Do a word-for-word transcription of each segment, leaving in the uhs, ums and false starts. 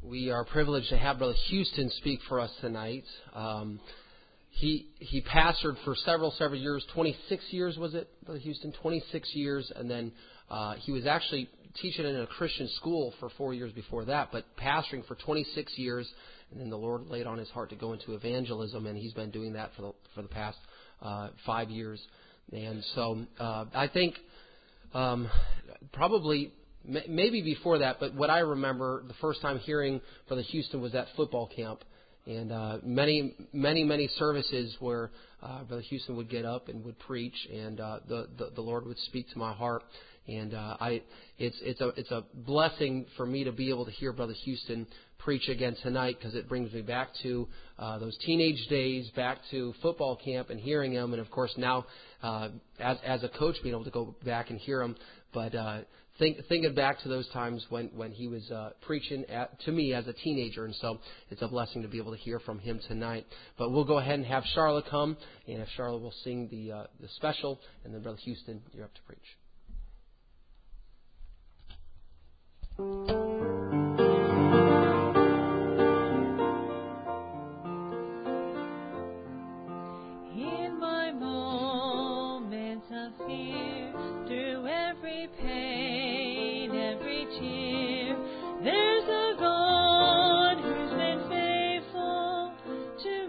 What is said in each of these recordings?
We are privileged to have Brother Houston speak for us tonight. Um, he he pastored for several, several years, twenty-six years was it, Brother Houston? twenty-six years, and then uh, he was actually teaching in a Christian school for four years before that, but pastoring for twenty-six years, and then the Lord laid on his heart to go into evangelism, and he's been doing that for the, for the past uh, five years. And so uh, I think um, probably... Maybe before that, but what I remember the first time hearing Brother Houston was at football camp, and uh, many, many, many services where uh, Brother Houston would get up and would preach, and uh, the, the the Lord would speak to my heart, and uh, I it's it's a it's a blessing for me to be able to hear Brother Houston preach again tonight, because it brings me back to uh, those teenage days, back to football camp and hearing him, and of course now uh, as as a coach being able to go back and hear him, but. Uh, Think, thinking back to those times when, when he was uh, preaching at, to me as a teenager, and so it's a blessing to be able to hear from him tonight. But we'll go ahead and have Charlotte come, and if Charlotte will sing the uh, the special, and then Brother Houston, you're up to preach. In my moments of fear, through every pain, every tear, there's a God who's been faithful to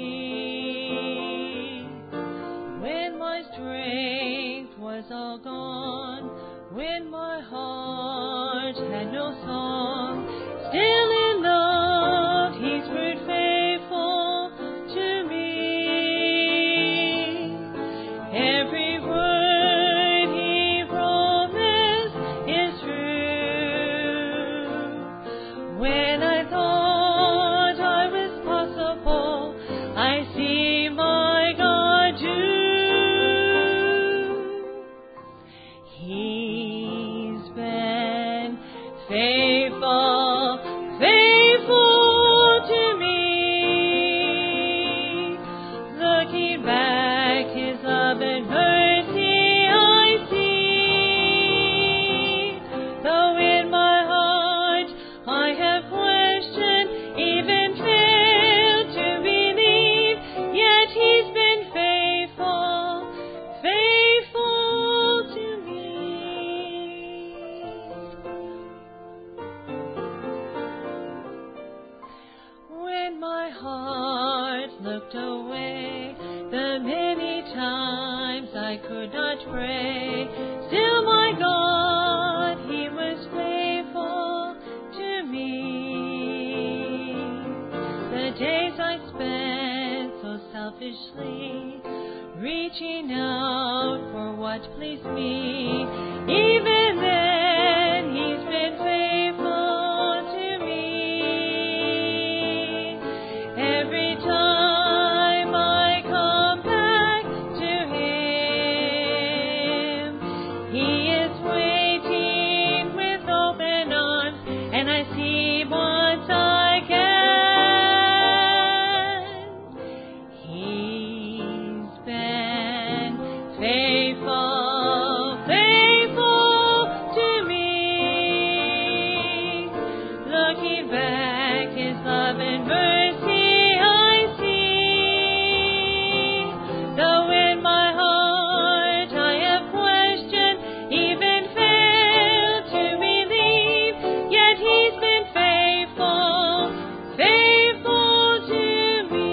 me. When my strength was all gone, when my heart had no song, still in love He's proved faithful to me. Every word He promised is true. When I thought I was possible, I see my God do. He's been faithful, faithful to me. Looking back, His love and mercy I see. Though in my heart I have questioned, even failed to believe, yet He's been faithful, faithful to me. When my heart looked away, the many times I could not pray, still my God, He was faithful to me. The days I spent so selfishly, reaching out for what pleased me, even then He's been faithful to me. Every time I come back to Him, He is waiting with open arms, and I see once again. He's been faithful, faithful to me. Looking back, His love and mercy I see. Though in my heart I have questioned, even failed to believe, yet He's been faithful, faithful to me.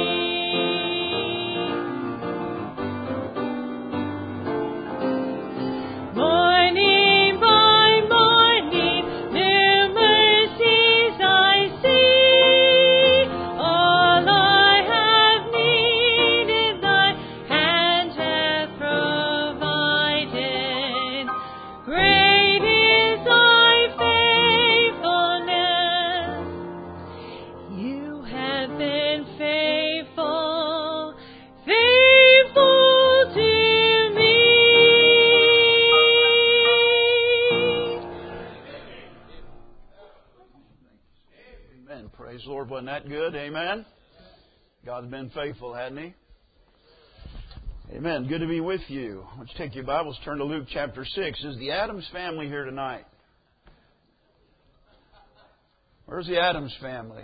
Morning by morning, new mercies I see. All I have needed, Thy hand hath provided. Great is Thy faithfulness. You have been faithful, faithful to me. Amen. Praise the Lord. Wasn't that good? Amen. God's been faithful, hasn't He? Amen. Good to be with you. Let's take your Bibles, turn to Luke chapter six. Is the Adams family here tonight? Where's the Adams family?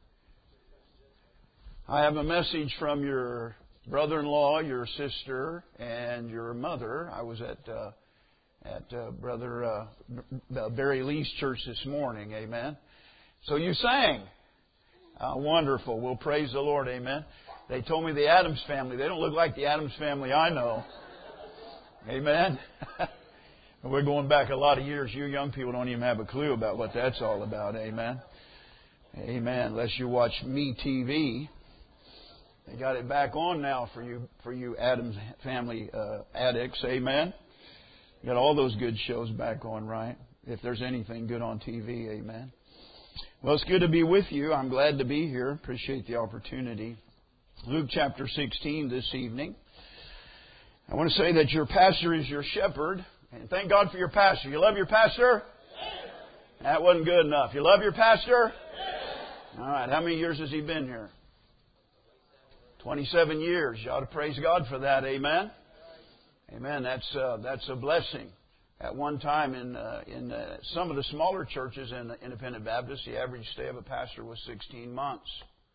I have a message from your brother-in-law, your sister, and your mother. I was at uh, at uh, Brother uh, Barry Lee's church this morning. Amen. So you sang. Uh, wonderful. We'll praise the Lord. Amen. They told me the Adams family. They don't look like the Adams family I know. Amen. We're going back a lot of years. You young people don't even have a clue about what that's all about. Amen. Amen. Unless you watch Me T V. They got it back on now for you, for you Adams family uh, addicts. Amen. You got all those good shows back on, right? If there's anything good on T V. Amen. Well, it's good to be with you. I'm glad to be here. Appreciate the opportunity. Luke chapter sixteen this evening. I want to say that your pastor is your shepherd. And thank God for your pastor. You love your pastor? Yes. That wasn't good enough. You love your pastor? Yes. All right. How many years has he been here? twenty-seven years. You ought to praise God for that. Amen? Amen. That's uh, that's a blessing. At one time in uh, in uh, some of the smaller churches in Independent Baptist, the average stay of a pastor was sixteen months.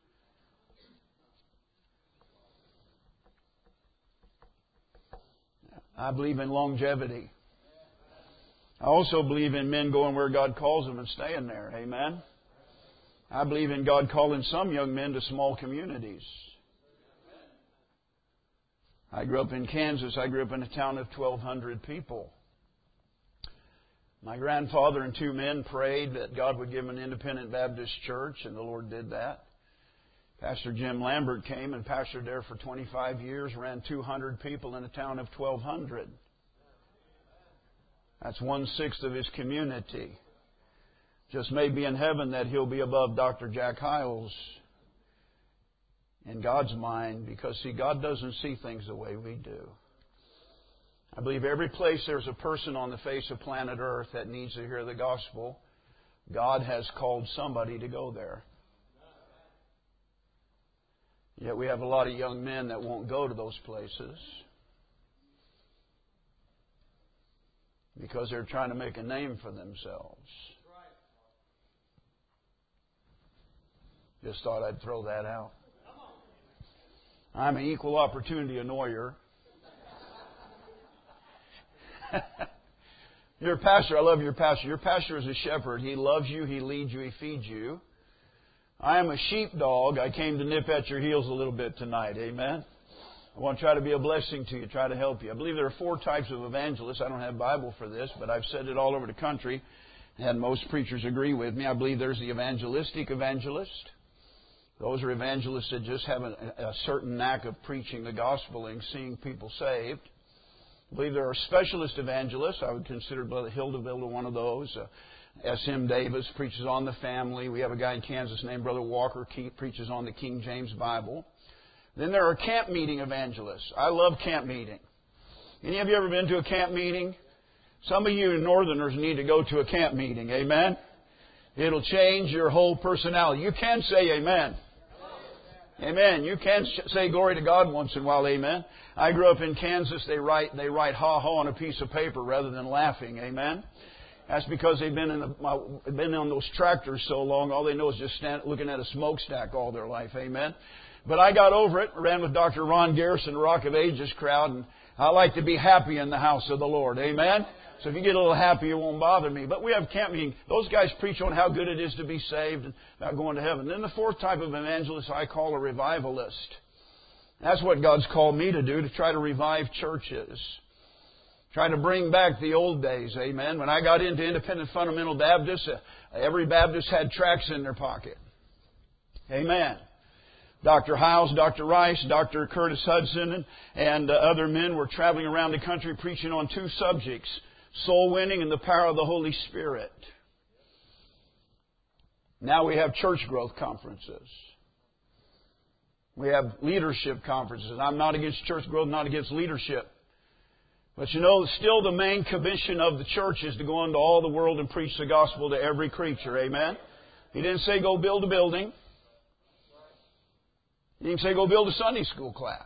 I believe in longevity. I also believe in men going where God calls them and staying there. Amen. I believe in God calling some young men to small communities. I grew up in Kansas. I grew up in a town of twelve hundred people. My grandfather and two men prayed that God would give them an independent Baptist church, and the Lord did that. Pastor Jim Lambert came and pastored there for twenty-five years, ran two hundred people in a town of twelve hundred. That's one-sixth of his community. Just may be in heaven that he'll be above Doctor Jack Hyles in God's mind, because, see, God doesn't see things the way we do. I believe every place there's a person on the face of planet Earth that needs to hear the gospel, God has called somebody to go there. Yet we have a lot of young men that won't go to those places because they're trying to make a name for themselves. Just thought I'd throw that out. I'm an equal opportunity annoyer. Your pastor, I love your pastor. Your pastor is a shepherd. He loves you, he leads you, he feeds you. I am a sheepdog. I came to nip at your heels a little bit tonight. Amen. I want to try to be a blessing to you, try to help you. I believe there are four types of evangelists. I don't have a Bible for this, but I've said it all over the country, and most preachers agree with me. I believe there's the evangelistic evangelist. Those are evangelists that just have a, a certain knack of preaching the gospel and seeing people saved. I believe there are specialist evangelists. I would consider Brother Hildeville one of those. Uh, S M Davis preaches on the family. We have a guy in Kansas named Brother Walker. He preaches on the King James Bible. Then there are camp meeting evangelists. I love camp meeting. Any of you ever been to a camp meeting? Some of you Northerners need to go to a camp meeting. Amen? It'll change your whole personality. You can say amen. Amen. You can say glory to God once in a while. Amen. I grew up in Kansas. They write they write ha ha on a piece of paper rather than laughing. Amen. That's because they've been in the, been on those tractors so long. All they know is just stand, looking at a smokestack all their life. Amen. But I got over it. Ran with Doctor Ron Garrison, Rock of Ages crowd, and I like to be happy in the house of the Lord. Amen. So if you get a little happy, it won't bother me. But we have camp meeting. Those guys preach on how good it is to be saved and about going to heaven. Then the fourth type of evangelist I call a revivalist. That's what God's called me to do, to try to revive churches. Try to bring back the old days. Amen. When I got into Independent Fundamental Baptist, every Baptist had tracts in their pocket. Amen. Doctor Hiles, Doctor Rice, Doctor Curtis Hudson, and, and uh, other men were traveling around the country preaching on two subjects: soul winning and the power of the Holy Spirit. Now we have church growth conferences. We have leadership conferences. I'm not against church growth, not against leadership. But you know, still the main commission of the church is to go into all the world and preach the gospel to every creature. Amen? He didn't say go build a building. He didn't say go build a Sunday school class.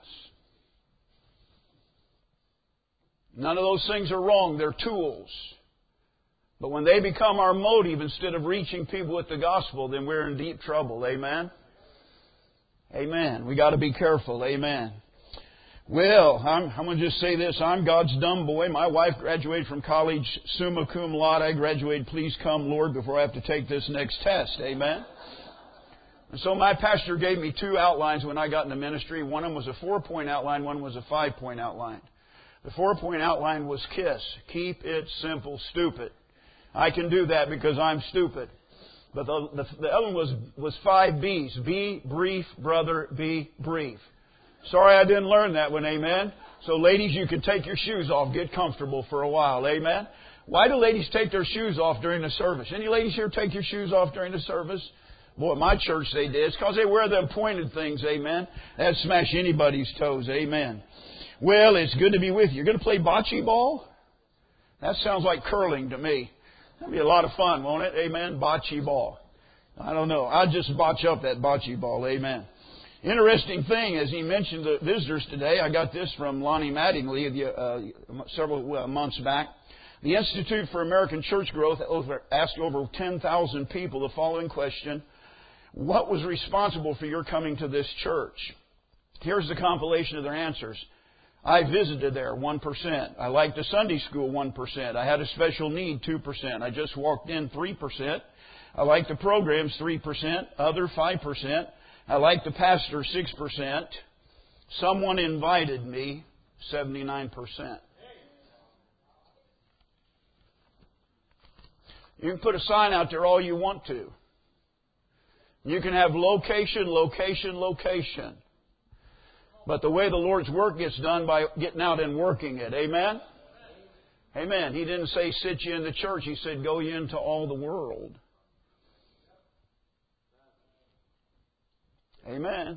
None of those things are wrong. They're tools. But when they become our motive instead of reaching people with the gospel, then we're in deep trouble. Amen? Amen. We got to be careful. Amen. Well, I'm, I'm going to just say this. I'm God's dumb boy. My wife graduated from college summa cum laude. I graduated, please come, Lord, before I have to take this next test. Amen? And so my pastor gave me two outlines when I got into ministry. One of them was a four-point outline. One was a five-point outline. The four-point outline was KISS. Keep it simple, stupid. I can do that because I'm stupid. But the, the, the other one was, was five B's. Be brief, brother, be brief. Sorry I didn't learn that one, amen? So ladies, you can take your shoes off. Get comfortable for a while, amen? Why do ladies take their shoes off during the service? Any ladies here take your shoes off during the service? Boy, at my church they did. It's because they wear them pointed things, amen? That'd smash anybody's toes, amen? Well, it's good to be with you. You're going to play bocce ball? That sounds like curling to me. That'll be a lot of fun, won't it? Amen? Bocce ball. I don't know. I'll just botch up that bocce ball, amen? Interesting thing, as he mentioned the visitors today, I got this from Lonnie Mattingly uh, several uh, months back. The Institute for American Church Growth asked over ten thousand people the following question: what was responsible for your coming to this church? Here's the compilation of their answers. I visited there, one percent. I liked the Sunday school, one percent. I had a special need, two percent. I just walked in, three percent. I liked the programs, three percent. Other, five percent. I liked the pastor, six percent. Someone invited me, seventy-nine percent. You can put a sign out there all you want to. You can have location, location, location. But the way the Lord's work gets done by getting out and working it. Amen? Amen. He didn't say sit you in the church. He said go you into all the world. Amen.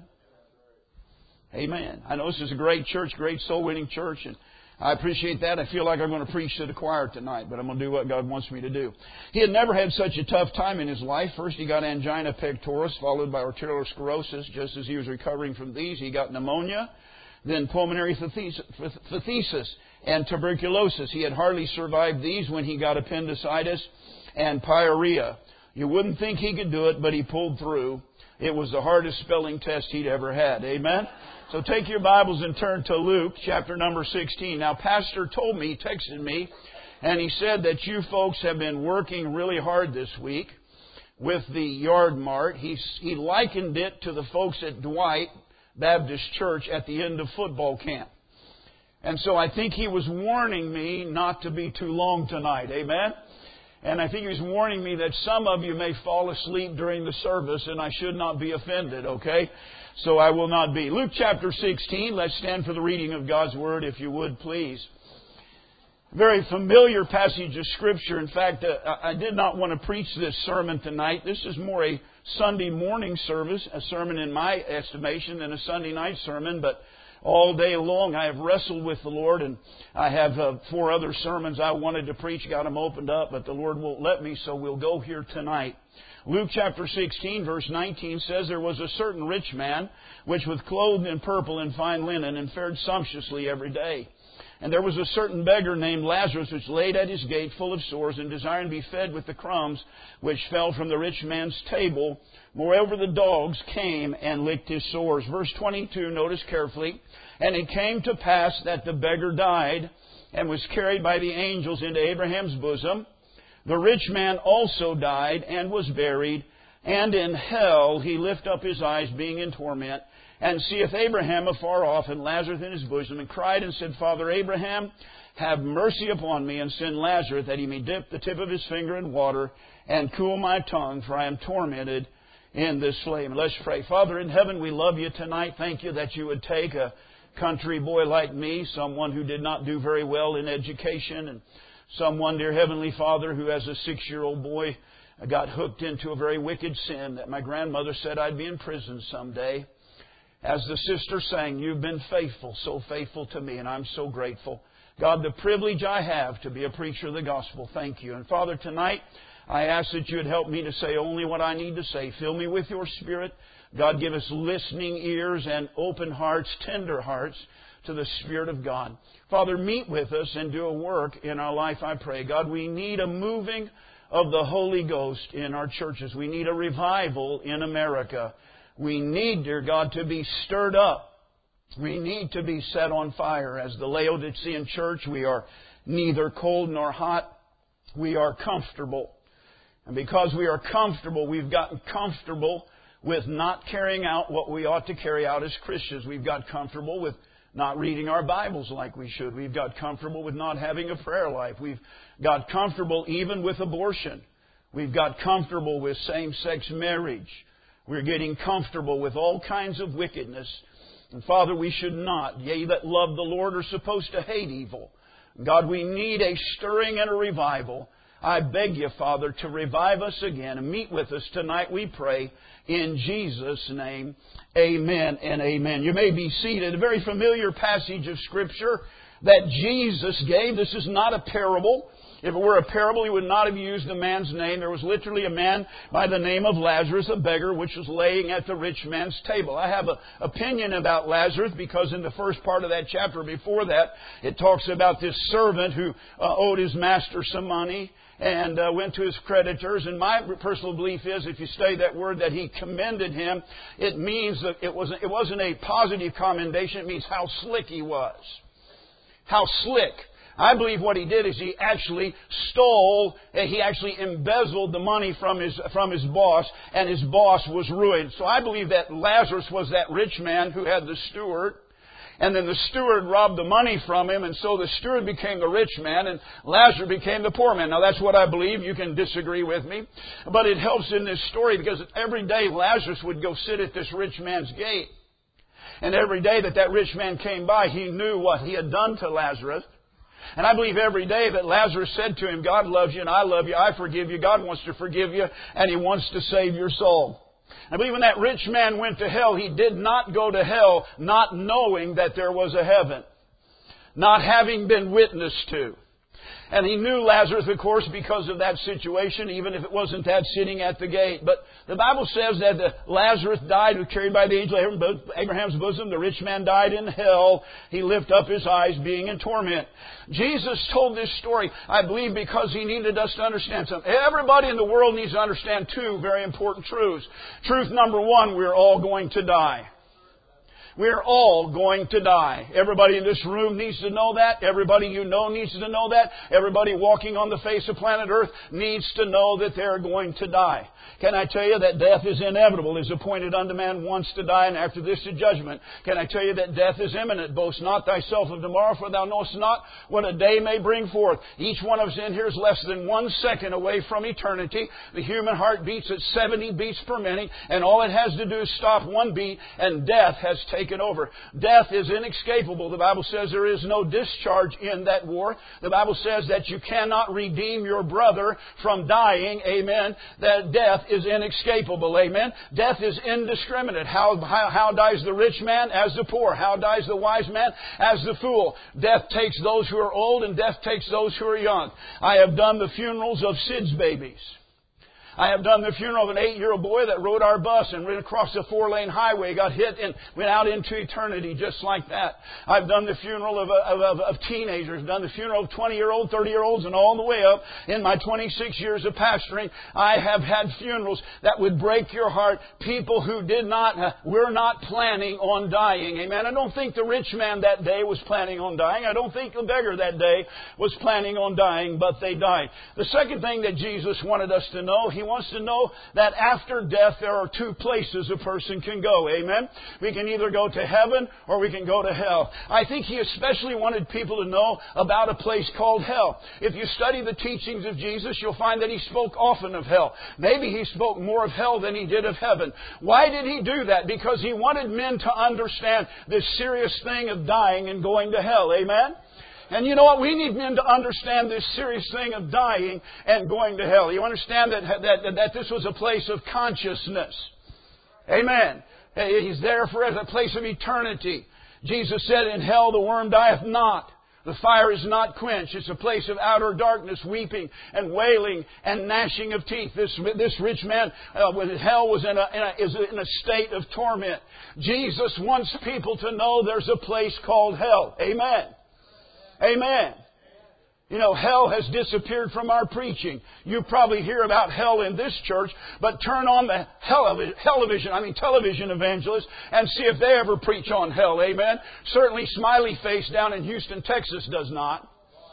Amen. I know this is a great church, great soul-winning church, and I appreciate that. I feel like I'm going to preach to the choir tonight, but I'm going to do what God wants me to do. He had never had such a tough time in his life. First, he got angina pectoris, followed by arterial sclerosis. Just as he was recovering from these, he got pneumonia, then pulmonary phthisis and tuberculosis. He had hardly survived these when he got appendicitis and pyorrhea. You wouldn't think he could do it, but he pulled through. It was the hardest spelling test he'd ever had. Amen? So take your Bibles and turn to Luke, chapter number sixteen. Now, Pastor told me, texted me, and he said that you folks have been working really hard this week with the yard mart. He, he likened it to the folks at Dwight Baptist Church at the end of football camp. And so I think he was warning me not to be too long tonight. Amen? And I think he was warning me that some of you may fall asleep during the service, and I should not be offended, okay? So I will not be. Luke chapter sixteen, let's stand for the reading of God's Word, if you would, please. Very familiar passage of Scripture. In fact, uh, I did not want to preach this sermon tonight. This is more a Sunday morning service, a sermon in my estimation, than a Sunday night sermon, but all day long I have wrestled with the Lord, and I have uh, four other sermons I wanted to preach, got them opened up, but the Lord won't let me, so we'll go here tonight. Luke chapter sixteen, verse nineteen says, there was a certain rich man, which was clothed in purple and fine linen, and fared sumptuously every day. And there was a certain beggar named Lazarus, which laid at his gate full of sores, and desiring to be fed with the crumbs which fell from the rich man's table. Moreover, the dogs came and licked his sores. Verse twenty-two, notice carefully. And it came to pass that the beggar died, and was carried by the angels into Abraham's bosom. The rich man also died, and was buried. And in hell he lift up his eyes, being in torment, and seeth Abraham afar off, and Lazarus in his bosom, and cried and said, Father Abraham, have mercy upon me, and send Lazarus, that he may dip the tip of his finger in water, and cool my tongue, for I am tormented in this flame. Let's pray. Father in heaven, we love you tonight. Thank you that you would take a country boy like me, someone who did not do very well in education, and someone, dear Heavenly Father, who as a six-year-old boy got hooked into a very wicked sin that my grandmother said I'd be in prison someday. As the sister sang, you've been faithful, so faithful to me, and I'm so grateful. God, the privilege I have to be a preacher of the gospel, thank you. And Father, tonight, I ask that you would help me to say only what I need to say. Fill me with your Spirit. God, give us listening ears and open hearts, tender hearts, to the Spirit of God. Father, meet with us and do a work in our life, I pray. God, we need a moving of the Holy Ghost in our churches. We need a revival in America. We need, dear God, to be stirred up. We need to be set on fire. As the Laodicean church, we are neither cold nor hot. We are comfortable. And because we are comfortable, we've gotten comfortable with not carrying out what we ought to carry out as Christians. We've got comfortable with not reading our Bibles like we should. We've got comfortable with not having a prayer life. We've got comfortable even with abortion. We've got comfortable with same-sex marriage. We're getting comfortable with all kinds of wickedness. And Father, we should not. Ye that love the Lord are supposed to hate evil. God, we need a stirring and a revival. I beg you, Father, to revive us again and meet with us tonight, we pray, in Jesus' name. Amen and amen. You may be seated. A very familiar passage of Scripture that Jesus gave. This is not a parable. If it were a parable, He would not have used the man's name. There was literally a man by the name of Lazarus, a beggar, which was laying at the rich man's table. I have an opinion about Lazarus because in the first part of that chapter before that, it talks about this servant who uh, owed his master some money and uh, went to his creditors. And my personal belief is, if you study that word, that he commended him, it means that it wasn't, it wasn't a positive commendation. It means how slick he was. How slick. I believe what he did is he actually stole, he actually embezzled the money from his, from his boss, and his boss was ruined. So I believe that Lazarus was that rich man who had the steward, and then the steward robbed the money from him, and so the steward became the rich man, and Lazarus became the poor man. Now that's what I believe. You can disagree with me. But it helps in this story because every day Lazarus would go sit at this rich man's gate. And every day that that rich man came by, he knew what he had done to Lazarus. And I believe every day that Lazarus said to him, God loves you and I love you, I forgive you, God wants to forgive you, and He wants to save your soul. I believe when that rich man went to hell, he did not go to hell not knowing that there was a heaven, not having been witnessed to. And he knew Lazarus, of course, because of that situation, even if it wasn't that sitting at the gate. But the Bible says that the Lazarus died, was carried by the angel of Abraham's bosom. The rich man died in hell. He lifted up his eyes, being in torment. Jesus told this story, I believe, because He needed us to understand something. Everybody in the world needs to understand two very important truths. Truth number one, we're all going to die. We're all going to die. Everybody in this room needs to know that. Everybody you know needs to know that. Everybody walking on the face of planet Earth needs to know that they're going to die. Can I tell you that death is inevitable? Is appointed unto man once to die, and after this is judgment. Can I tell you that death is imminent? Boast not thyself of tomorrow, for thou knowest not what a day may bring forth. Each one of us in here is less than one second away from eternity. The human heart beats at seventy beats per minute, and all it has to do is stop one beat, and death has taken over. Death is inescapable. The Bible says there is no discharge in that war. The Bible says that you cannot redeem your brother from dying. Amen. That death is inescapable. Amen. Death is indiscriminate. How, how, how dies the rich man? As the poor. How dies the wise man? As the fool. Death takes those who are old, and death takes those who are young. I have done the funerals of Sid's babies. I have done the funeral of an eight-year-old boy that rode our bus and ran across a four-lane highway, got hit and went out into eternity just like that. I've done the funeral of, of, of, of teenagers, done the funeral of twenty-year-olds, thirty-year-olds, and all the way up. In my twenty-six years of pastoring, I have had funerals that would break your heart. People who did not, uh, were not planning on dying. Amen. I don't think the rich man that day was planning on dying. I don't think the beggar that day was planning on dying, but they died. The second thing that Jesus wanted us to know, He wants to know that after death there are two places a person can go. Amen? We can either go to heaven or we can go to hell. I think He especially wanted people to know about a place called hell. If you study the teachings of Jesus, you'll find that He spoke often of hell. Maybe He spoke more of hell than He did of heaven. Why did He do that? Because He wanted men to understand this serious thing of dying and going to hell. Amen? And you know what? We need men to understand this serious thing of dying and going to hell. You understand that, that, that this was a place of consciousness. Amen. He's there for a place of eternity. Jesus said, in hell the worm dieth not. The fire is not quenched. It's a place of outer darkness, weeping and wailing and gnashing of teeth. This, this rich man, uh, with hell, was in a, in, a, is in a state of torment. Jesus wants people to know there's a place called hell. Amen. Amen. You know, hell has disappeared from our preaching. You probably hear about hell in this church, but turn on the television, I mean television evangelists, and see if they ever preach on hell. Amen. Certainly Smiley Face down in Houston, Texas does not.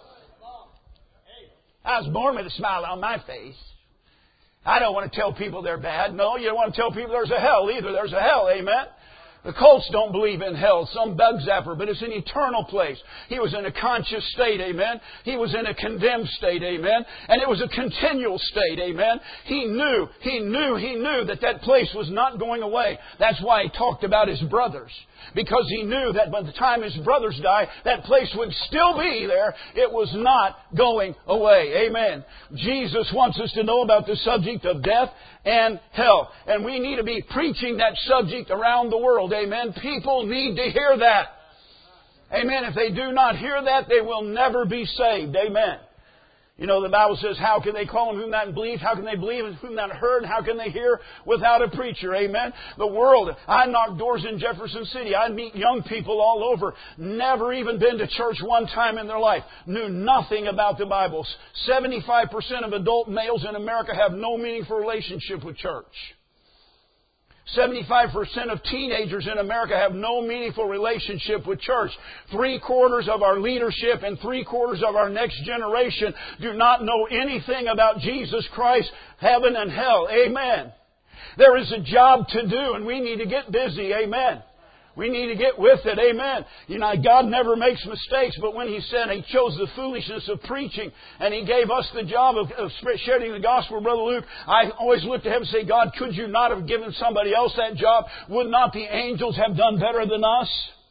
I was born with a smile on my face. I don't want to tell people they're bad. No, you don't want to tell people there's a hell either. There's a hell. Amen. The cults don't believe in hell, some bug zapper, but it's an eternal place. He was in a conscious state, amen. He was in a condemned state, amen. And it was a continual state, amen. He knew, he knew, he knew that that place was not going away. That's why he talked about his brothers. Because he knew that by the time his brothers die, that place would still be there. It was not going away. Amen. Jesus wants us to know about the subject of death and hell. And we need to be preaching that subject around the world. Amen. People need to hear that. Amen. If they do not hear that, they will never be saved. Amen. You know, the Bible says, how can they call on whom not believe? How can they believe in whom not heard? How can they hear without a preacher? Amen. The world, I knock doors in Jefferson City. I meet young people all over. Never even been to church one time in their life. Knew nothing about the Bible. seventy-five percent of adult males in America have no meaningful relationship with church. seventy-five percent of teenagers in America have no meaningful relationship with church. Three quarters of our leadership and three quarters of our next generation do not know anything about Jesus Christ, heaven and hell. Amen. There is a job to do and we need to get busy. Amen. We need to get with it. Amen. You know, God never makes mistakes, but when He said He chose the foolishness of preaching and He gave us the job of, of sharing the gospel, Brother Luke, I always look to Him and say, God, could You not have given somebody else that job? Would not the angels have done better than us?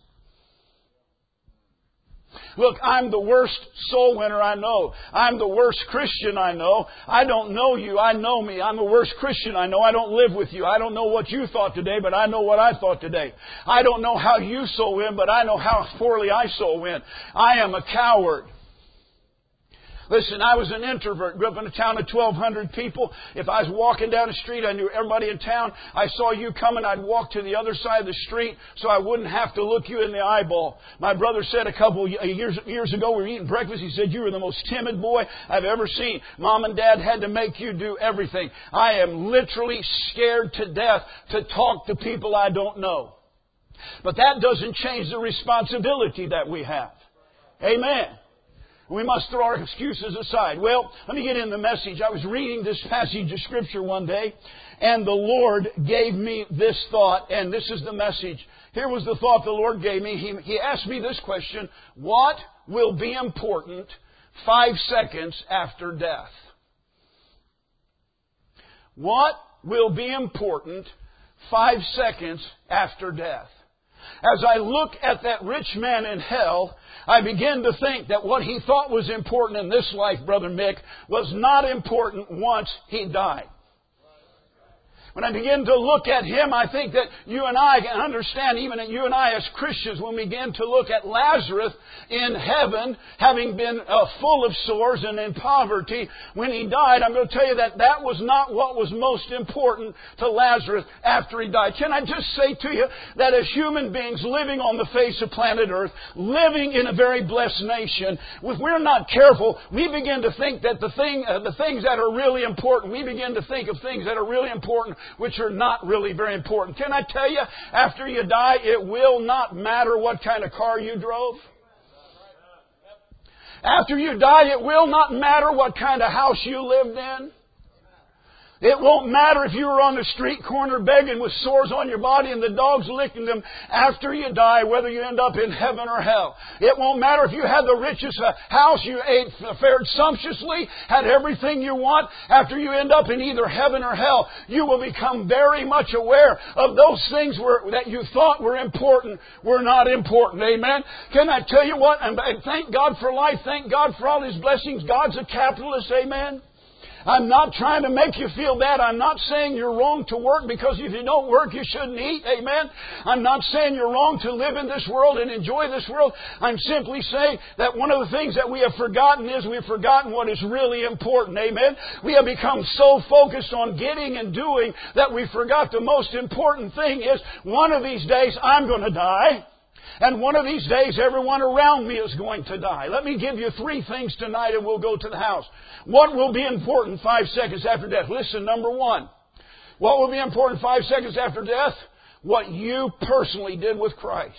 Look, I'm the worst soul winner I know. I'm the worst Christian I know. I don't know you. I know me. I'm the worst Christian I know. I don't live with you. I don't know what you thought today, but I know what I thought today. I don't know how you soul win, but I know how poorly I soul win. I am a coward. Listen, I was an introvert. Grew up in a town of twelve hundred people. If I was walking down the street, I knew everybody in town. I saw you coming, I'd walk to the other side of the street so I wouldn't have to look you in the eyeball. My brother said a couple of years, years ago, we were eating breakfast, he said, you were the most timid boy I've ever seen. Mom and Dad had to make you do everything. I am literally scared to death to talk to people I don't know. But that doesn't change the responsibility that we have. Amen. We must throw our excuses aside. Well, let me get in the message. I was reading this passage of Scripture one day, and the Lord gave me this thought, and this is the message. Here was the thought the Lord gave me. He, he asked me this question: what will be important five seconds after death? What will be important five seconds after death? As I look at that rich man in hell, I begin to think that what he thought was important in this life, Brother Mick, was not important once he died. When I begin to look at him, I think that you and I can understand, even that you and I as Christians, when we begin to look at Lazarus in heaven, having been uh, full of sores and in poverty, when he died, I'm going to tell you that that was not what was most important to Lazarus after he died. Can I just say to you that as human beings living on the face of planet Earth, living in a very blessed nation, if we're not careful, we begin to think that the thing, uh, the things that are really important, we begin to think of things that are really important which are not really very important. Can I tell you, after you die, it will not matter what kind of car you drove. After you die, it will not matter what kind of house you lived in. It won't matter if you were on the street corner begging with sores on your body and the dogs licking them. After you die, whether you end up in heaven or hell. It won't matter if you had the richest house, you ate, fared sumptuously, had everything you want. After you end up in either heaven or hell, you will become very much aware of those things were, that you thought were important were not important. Amen? Can I tell you what? And thank God for life. Thank God for all His blessings. God's a capitalist. Amen? I'm not trying to make you feel bad. I'm not saying you're wrong to work, because if you don't work, you shouldn't eat. Amen. I'm not saying you're wrong to live in this world and enjoy this world. I'm simply saying that one of the things that we have forgotten is we've forgotten what is really important. Amen. We have become so focused on getting and doing that we forgot the most important thing is one of these days I'm going to die. And one of these days, everyone around me is going to die. Let me give you three things tonight and we'll go to the house. What will be important five seconds after death? Listen, number one. What will be important five seconds after death? What you personally did with Christ.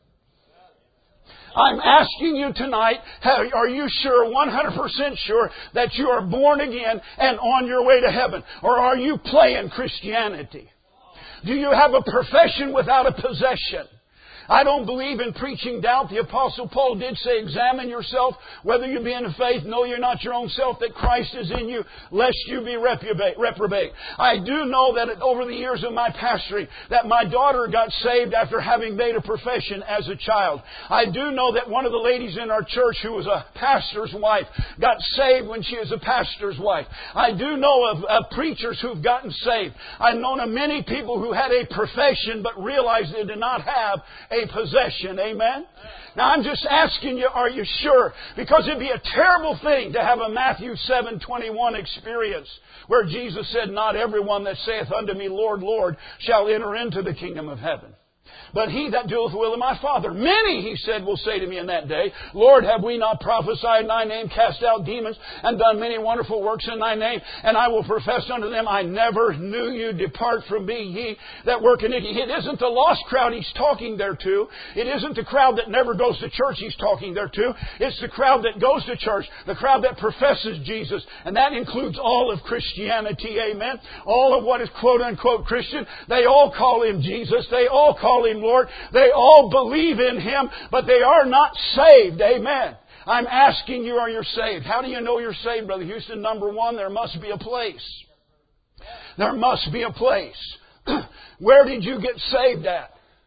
I'm asking you tonight, are you sure, one hundred percent sure, that you are born again and on your way to heaven? Or are you playing Christianity? Do you have a profession without a possession? I don't believe in preaching doubt. The Apostle Paul did say, examine yourself, whether you be in the faith. Know you're not your own self, that Christ is in you, lest you be reprobate. reprobate. I do know that over the years of my pastoring, that my daughter got saved after having made a profession as a child. I do know that one of the ladies in our church who was a pastor's wife got saved when she was a pastor's wife. I do know of, of preachers who've gotten saved. I've known of many people who had a profession but realized they did not have a possession. Amen? Now I'm just asking you, are you sure? Because it'd be a terrible thing to have a Matthew seven twenty-one experience where Jesus said, not everyone that saith unto me, Lord, Lord, shall enter into the kingdom of heaven, but he that doeth the will of my Father. Many, he said, will say to me in that day, Lord, have we not prophesied in thy name, cast out demons, and done many wonderful works in thy name? And I will profess unto them, I never knew you. Depart from me, ye that work iniquity. It isn't the lost crowd he's talking there to. It isn't the crowd that never goes to church he's talking there to. It's the crowd that goes to church, the crowd that professes Jesus. And that includes all of Christianity, amen? All of what is quote-unquote Christian. They all call him Jesus. They all call him Lord. They all believe in him, but they are not saved. Amen. I'm asking you, are you saved? How do you know you're saved, Brother Houston? Number one, there must be a place. There must be a place. Where did you get saved at?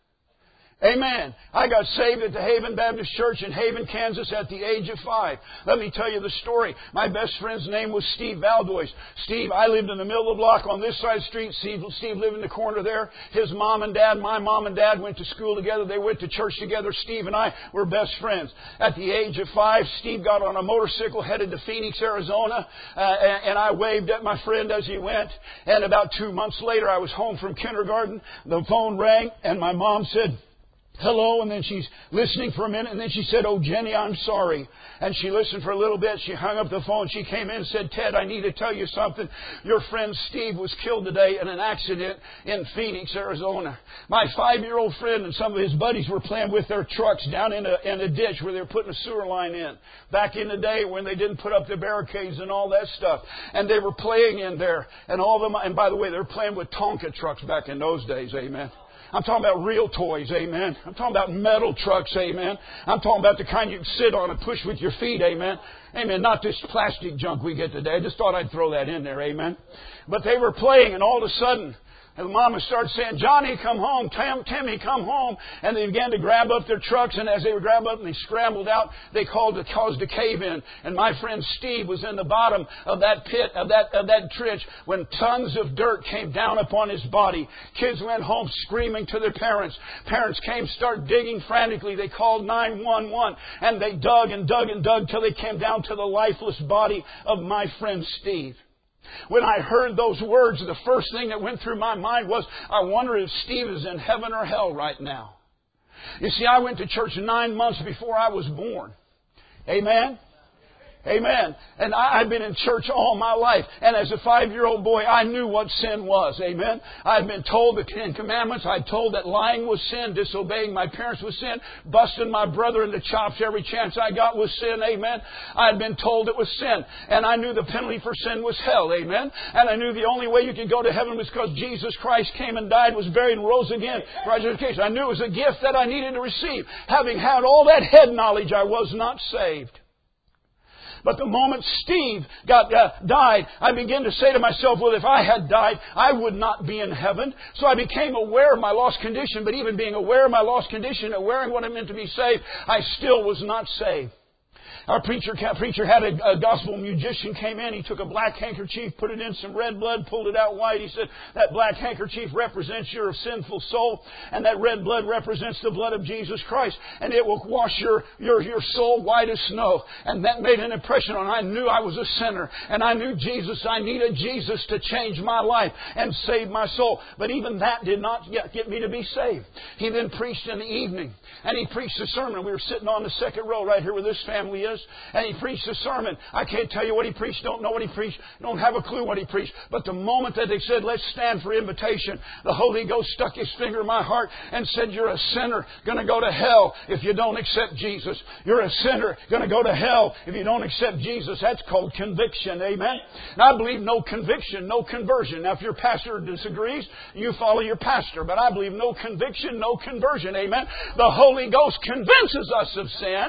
Amen. I got saved at the Haven Baptist Church in Haven, Kansas at the age of five. Let me tell you the story. My best friend's name was Steve Valdois. Steve, I lived in the middle of the block on this side of the street. Steve, Steve lived in the corner there. His mom and dad, my mom and dad went to school together. They went to church together. Steve and I were best friends. At the age of five, Steve got on a motorcycle headed to Phoenix, Arizona, uh, and, and I waved at my friend as he went. And about two months later, I was home from kindergarten. The phone rang, and my mom said, hello, and then she's listening for a minute, and then she said, oh, Jenny, I'm sorry. And she listened for a little bit. She hung up the phone. She came in and said, Ted, I need to tell you something. Your friend Steve was killed today in an accident in Phoenix, Arizona. My five-year-old friend and some of his buddies were playing with their trucks down in a, in a ditch where they were putting a sewer line in. Back in the day when they didn't put up the barricades and all that stuff. And they were playing in there. And all of them, and by the way, they were playing with Tonka trucks back in those days, amen. I'm talking about real toys, amen. I'm talking about metal trucks, amen. I'm talking about the kind you can sit on and push with your feet, amen. Amen. Not this plastic junk we get today. I just thought I'd throw that in there, amen. But they were playing, and all of a sudden, and the mama started saying, Johnny, come home. Tim, Timmy, come home. And they began to grab up their trucks. And as they would grab up and they scrambled out, they called, caused a cave-in. And my friend Steve was in the bottom of that pit, of that, of that trench, when tons of dirt came down upon his body. Kids went home screaming to their parents. Parents came, started digging frantically. They called nine one one. And they dug and dug and dug till they came down to the lifeless body of my friend Steve. When I heard those words, the first thing that went through my mind was, I wonder if Steve is in heaven or hell right now. You see, I went to church nine months before I was born. Amen? Amen. And I, I've been in church all my life. And as a five-year-old boy, I knew what sin was. Amen. I'd been told the Ten Commandments. I'd told that lying was sin, disobeying my parents was sin, busting my brother in the chops every chance I got was sin. Amen. I'd been told it was sin. And I knew the penalty for sin was hell. Amen. And I knew the only way you could go to heaven was because Jesus Christ came and died, was buried, and rose again for our justification. I knew it was a gift that I needed to receive. Having had all that head knowledge, I was not saved. But the moment Steve got uh, died, I began to say to myself, well, if I had died, I would not be in heaven. So I became aware of my lost condition. But even being aware of my lost condition, aware of what it meant to be saved, I still was not saved. Our preacher, preacher had a, a gospel musician came in. He took a black handkerchief, put it in some red blood, pulled it out white. He said, that black handkerchief represents your sinful soul, and that red blood represents the blood of Jesus Christ, and it will wash your, your, your soul white as snow. And that made an impression on me. I knew I was a sinner, and I knew Jesus. I needed Jesus to change my life and save my soul. But even that did not get, get me to be saved. He then preached in the evening, and he preached a sermon. We were sitting on the second row right here where this family is. And he preached a sermon. I can't tell you what he preached. Don't know what he preached. Don't have a clue what he preached. But the moment that they said, let's stand for invitation, the Holy Ghost stuck His finger in my heart and said, you're a sinner going to go to hell if you don't accept Jesus. You're a sinner going to go to hell if you don't accept Jesus. That's called conviction. Amen. And I believe no conviction, no conversion. Now, if your pastor disagrees, you follow your pastor. But I believe no conviction, no conversion. Amen. The Holy Ghost convinces us of sin.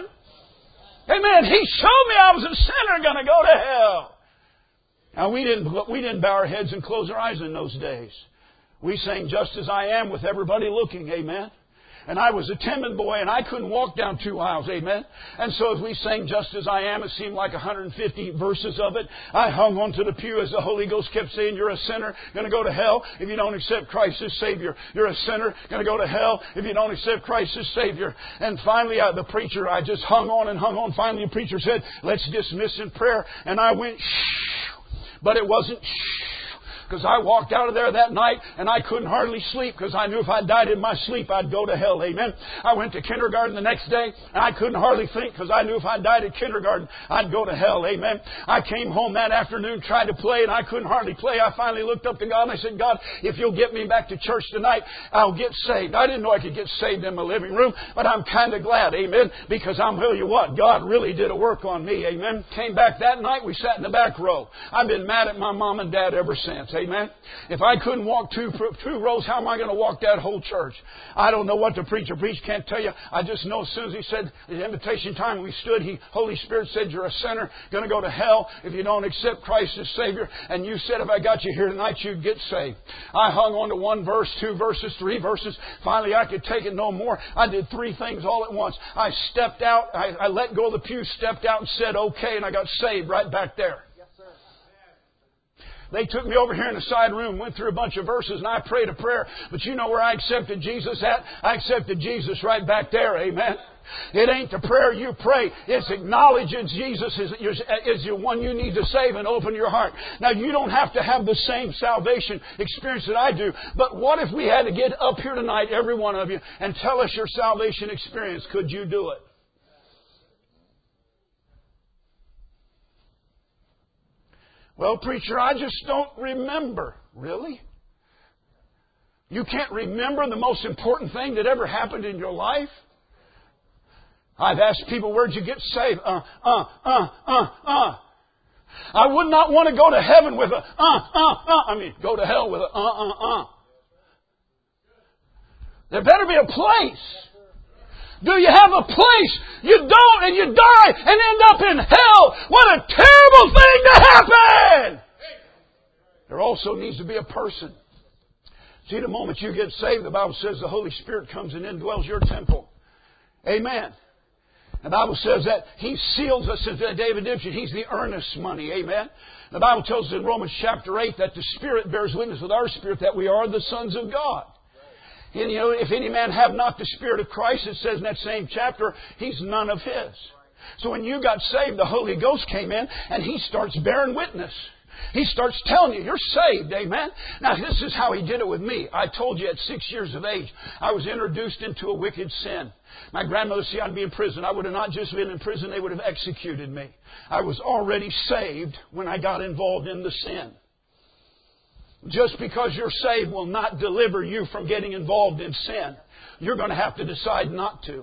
Amen. He showed me I was a sinner going to go to hell. Now, we didn't, we didn't bow our heads and close our eyes in those days. We sang Just As I Am with everybody looking. Amen. And I was a timid boy, and I couldn't walk down two aisles. Amen. And so as we sang Just As I Am, it seemed like one hundred fifty verses of it. I hung onto the pew as the Holy Ghost kept saying, you're a sinner, going to go to hell if you don't accept Christ as Savior. You're a sinner, going to go to hell if you don't accept Christ as Savior. And finally, I, the preacher, I just hung on and hung on. Finally, the preacher said, let's dismiss in prayer. And I went, shh. But it wasn't shh. Because I walked out of there that night and I couldn't hardly sleep because I knew if I died in my sleep, I'd go to hell. Amen. I went to kindergarten the next day and I couldn't hardly think because I knew if I died at kindergarten, I'd go to hell. Amen. I came home that afternoon, tried to play, and I couldn't hardly play. I finally looked up to God and I said, God, if you'll get me back to church tonight, I'll get saved. I didn't know I could get saved in my living room, but I'm kind of glad. Amen. Because I'm tell you what, God really did a work on me. Amen. Came back that night. We sat in the back row. I've been mad at my mom and dad ever since. Amen. If I couldn't walk two, two rows, how am I going to walk that whole church? I don't know what the preacher preached. Can't tell you. I just know as soon as he said the invitation time, we stood. He, Holy Spirit said, you're a sinner, going to go to hell if you don't accept Christ as Savior. And you said, if I got you here tonight, you'd get saved. I hung on to one verse, two verses, three verses. Finally, I could take it no more. I did three things all at once. I stepped out. I, I let go of the pew, stepped out and said, okay, and I got saved right back there. They took me over here in the side room, went through a bunch of verses, and I prayed a prayer. But you know where I accepted Jesus at? I accepted Jesus right back there. Amen. It ain't the prayer you pray. It's acknowledging Jesus is, is the one you need to save and open your heart. Now, you don't have to have the same salvation experience that I do. But what if we had to get up here tonight, every one of you, and tell us your salvation experience? Could you do it? Well, preacher, I just don't remember. Really? You can't remember the most important thing that ever happened in your life? I've asked people, where'd you get saved? Uh, uh, uh, uh, uh. I would not want to go to heaven with a uh, uh, uh. I mean, go to hell with a uh, uh, uh. There better be a place. Do you have a place? You don't, and you die and end up in hell. What a terrible thing to happen! There also needs to be a person. See, the moment you get saved, the Bible says the Holy Spirit comes and indwells your temple. Amen. The Bible says that He seals us into the day of redemption. He's the earnest money. Amen. The Bible tells us in Romans chapter eight that the Spirit bears witness with our spirit that we are the sons of God. And you know, if any man have not the Spirit of Christ, it says in that same chapter, he's none of His. So when you got saved, the Holy Ghost came in and He starts bearing witness. He starts telling you, you're saved, amen? Now, this is how He did it with me. I told you at six years of age, I was introduced into a wicked sin. My grandmother said I'd be in prison. I would have not just been in prison, they would have executed me. I was already saved when I got involved in the sin. Just because you're saved will not deliver you from getting involved in sin. You're going to have to decide not to.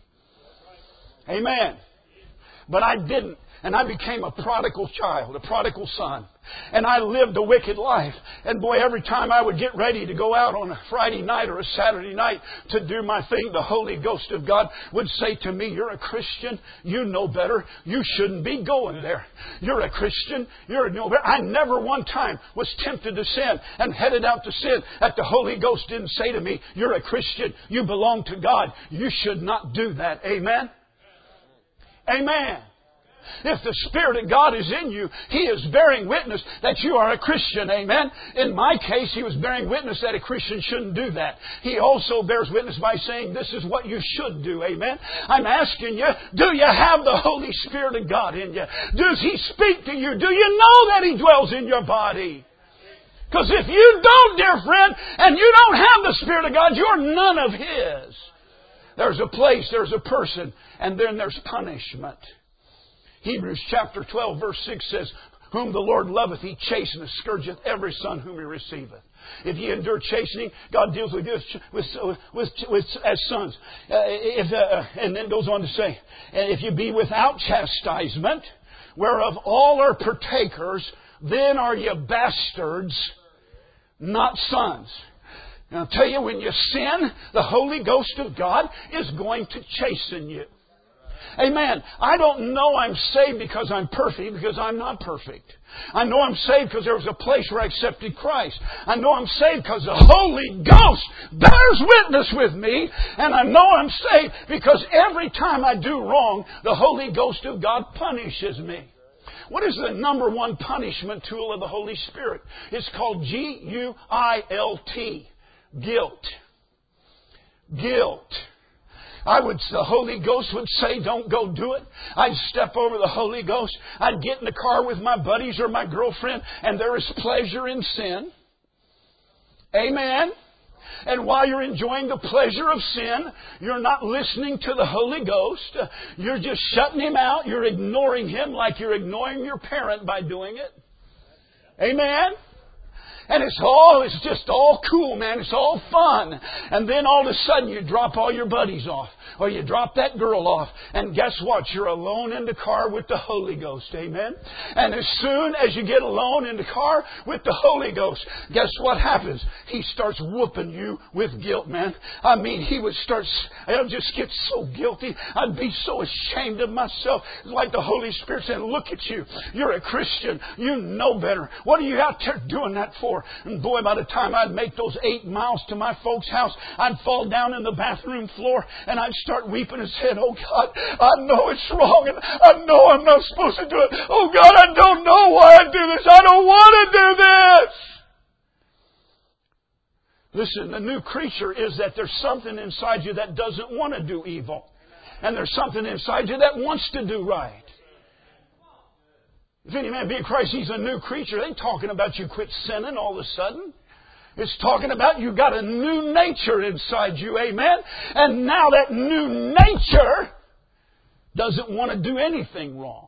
Amen. But I didn't. And I became a prodigal child, a prodigal son. And I lived a wicked life. And boy, every time I would get ready to go out on a Friday night or a Saturday night to do my thing, the Holy Ghost of God would say to me, you're a Christian. You know better. You shouldn't be going there. You're a Christian. You're no better. I never one time was tempted to sin and headed out to sin that the Holy Ghost didn't say to me, you're a Christian. You belong to God. You should not do that. Amen? Amen. If the Spirit of God is in you, He is bearing witness that you are a Christian. Amen? In my case, He was bearing witness that a Christian shouldn't do that. He also bears witness by saying this is what you should do. Amen? I'm asking you, do you have the Holy Spirit of God in you? Does He speak to you? Do you know that He dwells in your body? Because if you don't, dear friend, and you don't have the Spirit of God, you're none of His. There's a place, there's a person, and then there's punishment. Hebrews chapter twelve verse six says, whom the Lord loveth, He chasteneth, scourgeth every son whom He receiveth. If ye endure chastening, God deals with you with, with, with, with, as sons. Uh, if, uh, and then goes on to say, if you be without chastisement, whereof all are partakers, then are ye bastards, not sons. And I'll tell you, when you sin, the Holy Ghost of God is going to chasten you. Amen. I don't know I'm saved because I'm perfect, because I'm not perfect. I know I'm saved because there was a place where I accepted Christ. I know I'm saved because the Holy Ghost bears witness with me. And I know I'm saved because every time I do wrong, the Holy Ghost of God punishes me. What is the number one punishment tool of the Holy Spirit? It's called G U I L T. Guilt. Guilt. I would, the Holy Ghost would say, don't go do it. I'd step over the Holy Ghost. I'd get in the car with my buddies or my girlfriend, and there is pleasure in sin. Amen. And while you're enjoying the pleasure of sin, you're not listening to the Holy Ghost. You're just shutting Him out. You're ignoring Him like you're ignoring your parent by doing it. Amen. And it's all, it's just all cool, man. It's all fun. And then all of a sudden you drop all your buddies off. Or you drop that girl off. And guess what? You're alone in the car with the Holy Ghost. Amen? And as soon as you get alone in the car with the Holy Ghost, guess what happens? He starts whooping you with guilt, man. I mean, He would start, I'd just get so guilty. I'd be so ashamed of myself. It's like the Holy Spirit saying, look at you. You're a Christian. You know better. What are you out there doing that for? And boy, by the time I'd make those eight miles to my folks' house, I'd fall down in the bathroom floor and I'd start weeping and saying, oh God, I know it's wrong and I know I'm not supposed to do it. Oh God, I don't know why I do this. I don't want to do this. Listen, the new creature is that there's something inside you that doesn't want to do evil. And there's something inside you that wants to do right. If any man be in Christ, he's a new creature. They ain't talking about you quit sinning all of a sudden. It's talking about you got a new nature inside you. Amen? And now that new nature doesn't want to do anything wrong.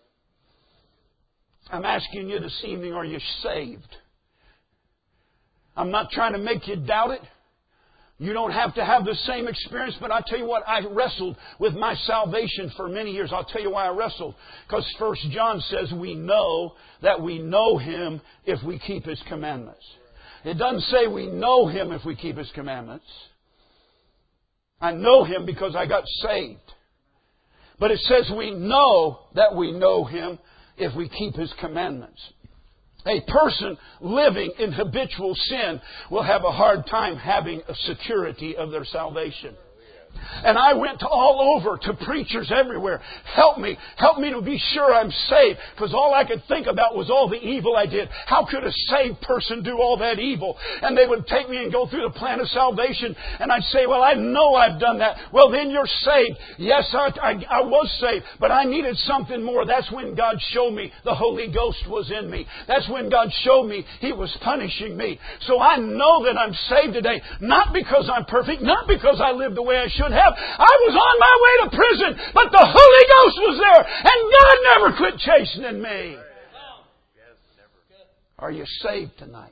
I'm asking you this evening, are you saved? I'm not trying to make you doubt it. You don't have to have the same experience, but I'll tell you what, I wrestled with my salvation for many years. I'll tell you why I wrestled. Because First John says we know that we know Him if we keep His commandments. It doesn't say we know Him if we keep His commandments. I know Him because I got saved. But it says we know that we know Him if we keep His commandments. A person living in habitual sin will have a hard time having a security of their salvation. And I went all over to preachers everywhere. Help me. Help me to be sure I'm saved. Because all I could think about was all the evil I did. How could a saved person do all that evil? And they would take me and go through the plan of salvation. And I'd say, well, I know I've done that. Well, then you're saved. Yes, I, I, I was saved. But I needed something more. That's when God showed me the Holy Ghost was in me. That's when God showed me He was punishing me. So I know that I'm saved today. Not because I'm perfect. Not because I lived the way I should have. I was on my way to prison, but the Holy Ghost was there, and God never quit chastening me. Are you saved tonight?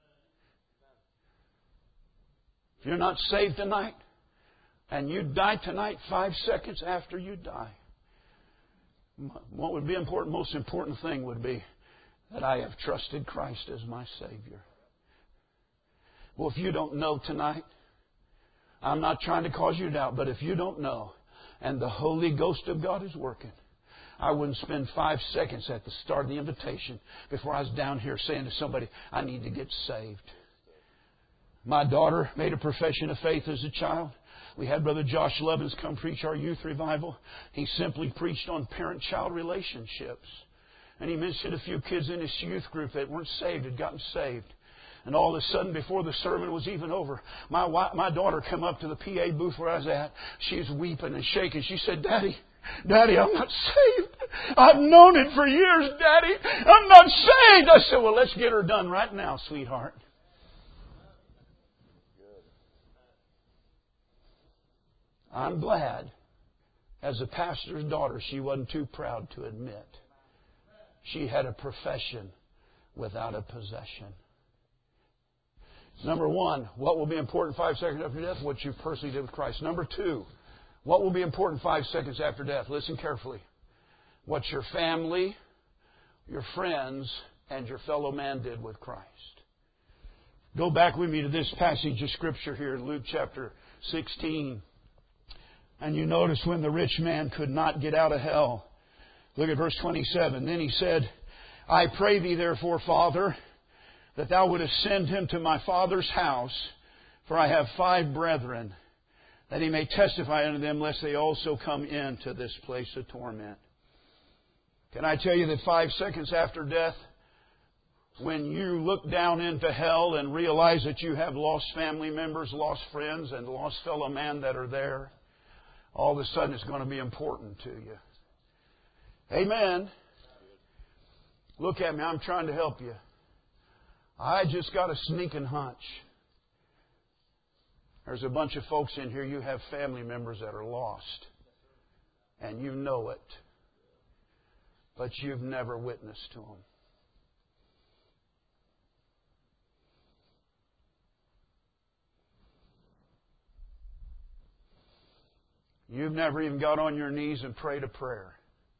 If you're not saved tonight, and you die tonight five seconds after you die, what would be important? Most important thing would be that I have trusted Christ as my Savior. Well, if you don't know tonight, I'm not trying to cause you to doubt, but if you don't know, and the Holy Ghost of God is working, I wouldn't spend five seconds at the start of the invitation before I was down here saying to somebody, I need to get saved. My daughter made a profession of faith as a child. We had Brother Josh Lovins come preach our youth revival. He simply preached on parent-child relationships. And he mentioned a few kids in his youth group that weren't saved, had gotten saved. And all of a sudden, before the sermon was even over, my wife, my daughter come up to the P A booth where I was at. She's weeping and shaking. She said, Daddy, Daddy, I'm not saved. I've known it for years, Daddy. I'm not saved. I said, well, let's get her done right now, sweetheart. I'm glad, as a pastor's daughter, she wasn't too proud to admit she had a profession without a possession. Number one, what will be important five seconds after death? What you personally did with Christ. Number two, what will be important five seconds after death? Listen carefully. What your family, your friends, and your fellow man did with Christ. Go back with me to this passage of Scripture here in Luke chapter sixteen. And you notice when the rich man could not get out of hell. Look at verse twenty-seven. Then he said, I pray thee therefore, Father, that thou wouldest send him to my father's house, for I have five brethren, that he may testify unto them, lest they also come into this place of torment. Can I tell you that five seconds after death, when you look down into hell and realize that you have lost family members, lost friends, and lost fellow man that are there, all of a sudden it's going to be important to you. Amen. Look at me. I'm trying to help you. I just got a sneaking hunch. There's a bunch of folks in here, you have family members that are lost. And you know it. But you've never witnessed to them. You've never even got on your knees and prayed a prayer.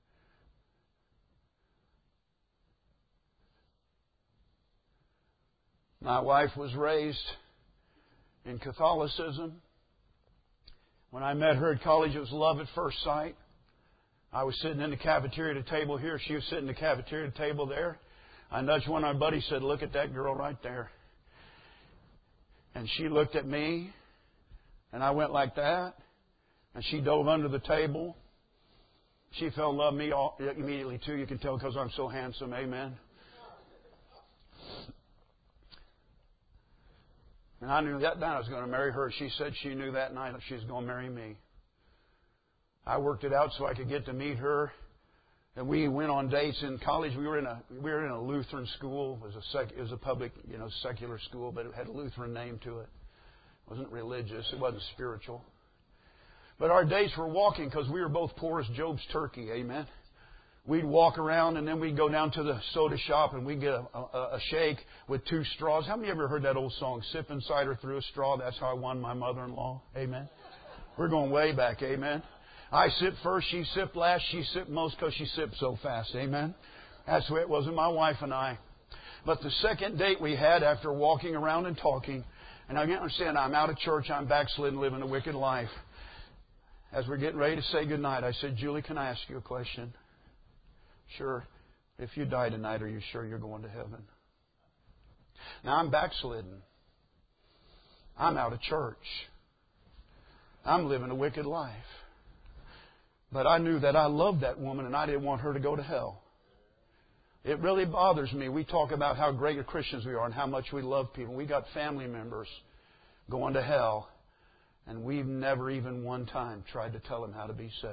My wife was raised in Catholicism. When I met her at college, it was love at first sight. I was sitting in the cafeteria table here. She was sitting in the cafeteria table there. I nudged one of my buddies and said, look at that girl right there. And she looked at me, and I went like that. And she dove under the table. She fell in love with me all, immediately, too. You can tell because I'm so handsome. Amen. And I knew that night I was going to marry her. She said she knew that night that she was going to marry me. I worked it out so I could get to meet her. And we went on dates in college. We were in a we were in a Lutheran school. It was a sec, it was a public, you know, secular school, but it had a Lutheran name to it. It wasn't religious. It wasn't spiritual. But our days were walking because we were both poor as Job's turkey. Amen. We'd walk around and then we'd go down to the soda shop and we'd get a, a, a shake with two straws. How many of you ever heard that old song, Sipping Cider Through a Straw? That's how I won my mother-in-law. Amen. We're going way back. Amen. I sipped first, she sipped last, she sipped most because she sipped so fast. Amen. That's the way it was with my wife and I. But the second date we had after walking around and talking, and I can't understand, I'm out of church, I'm backslidden, living a wicked life. As we're getting ready to say goodnight, I said, Julie, can I ask you a question? Sure. If you die tonight, are you sure you're going to heaven? Now, I'm backslidden. I'm out of church. I'm living a wicked life. But I knew that I loved that woman and I didn't want her to go to hell. It really bothers me. We talk about how great Christians we are and how much we love people. We got family members going to hell. And we've never even one time tried to tell them how to be saved.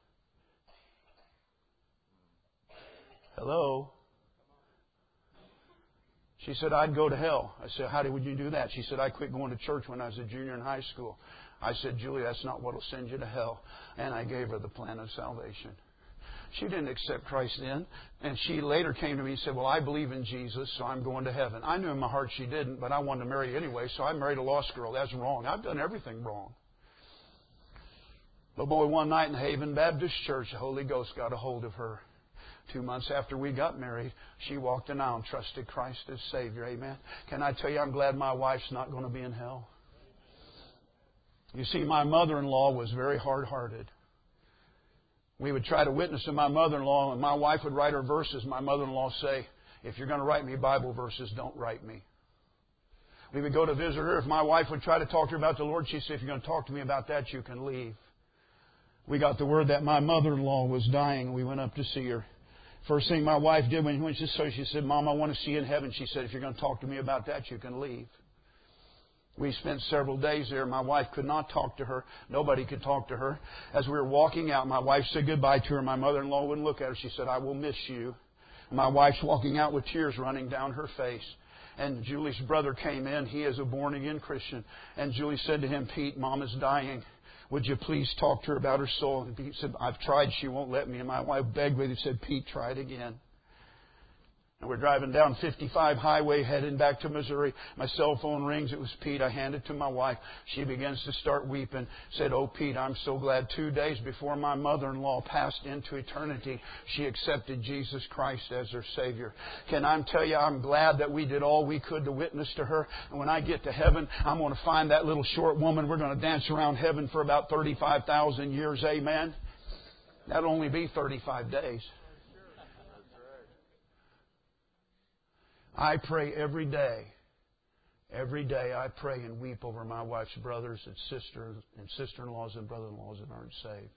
Hello? She said, I'd go to hell. I said, how would you do that? She said, I quit going to church when I was a junior in high school. I said, Julie, that's not what will send you to hell. And I gave her the plan of salvation. She didn't accept Christ then. And she later came to me and said, well, I believe in Jesus, so I'm going to heaven. I knew in my heart she didn't, but I wanted to marry anyway, so I married a lost girl. That's wrong. I've done everything wrong. But boy, one night in Haven Baptist Church, the Holy Ghost got a hold of her. Two months after we got married, she walked an aisle and trusted Christ as Savior. Amen. Can I tell you, I'm glad my wife's not going to be in hell. You see, my mother-in-law was very hard-hearted. We would try to witness to my mother-in-law, and my wife would write her verses. My mother-in-law would say, if you're going to write me Bible verses, don't write me. We would go to visit her. If my wife would try to talk to her about the Lord, she'd say, if you're going to talk to me about that, you can leave. We got the word that my mother-in-law was dying. We went up to see her. First thing my wife did when she saw her, she said, Mom, I want to see you in heaven. She said, if you're going to talk to me about that, you can leave. We spent several days there. My wife could not talk to her. Nobody could talk to her. As we were walking out, my wife said goodbye to her. My mother-in-law wouldn't look at her. She said, I will miss you. And my wife's walking out with tears running down her face. And Julie's brother came in. He is a born-again Christian. And Julie said to him, Pete, Mom is dying. Would you please talk to her about her soul? And Pete said, I've tried. She won't let me. And my wife begged with him. Said, Pete, try it again. And we're driving down fifty-five highway heading back to Missouri. My cell phone rings. It was Pete. I hand it to my wife. She begins to start weeping. Said, oh, Pete, I'm so glad. Two days before my mother-in-law passed into eternity, she accepted Jesus Christ as her Savior. Can I tell you, I'm glad that we did all we could to witness to her. And when I get to heaven, I'm going to find that little short woman. We're going to dance around heaven for about thirty-five thousand years. Amen? That'll only be thirty-five days. I pray every day, every day I pray and weep over my wife's brothers and sisters and sister-in-laws and brother-in-laws that aren't saved.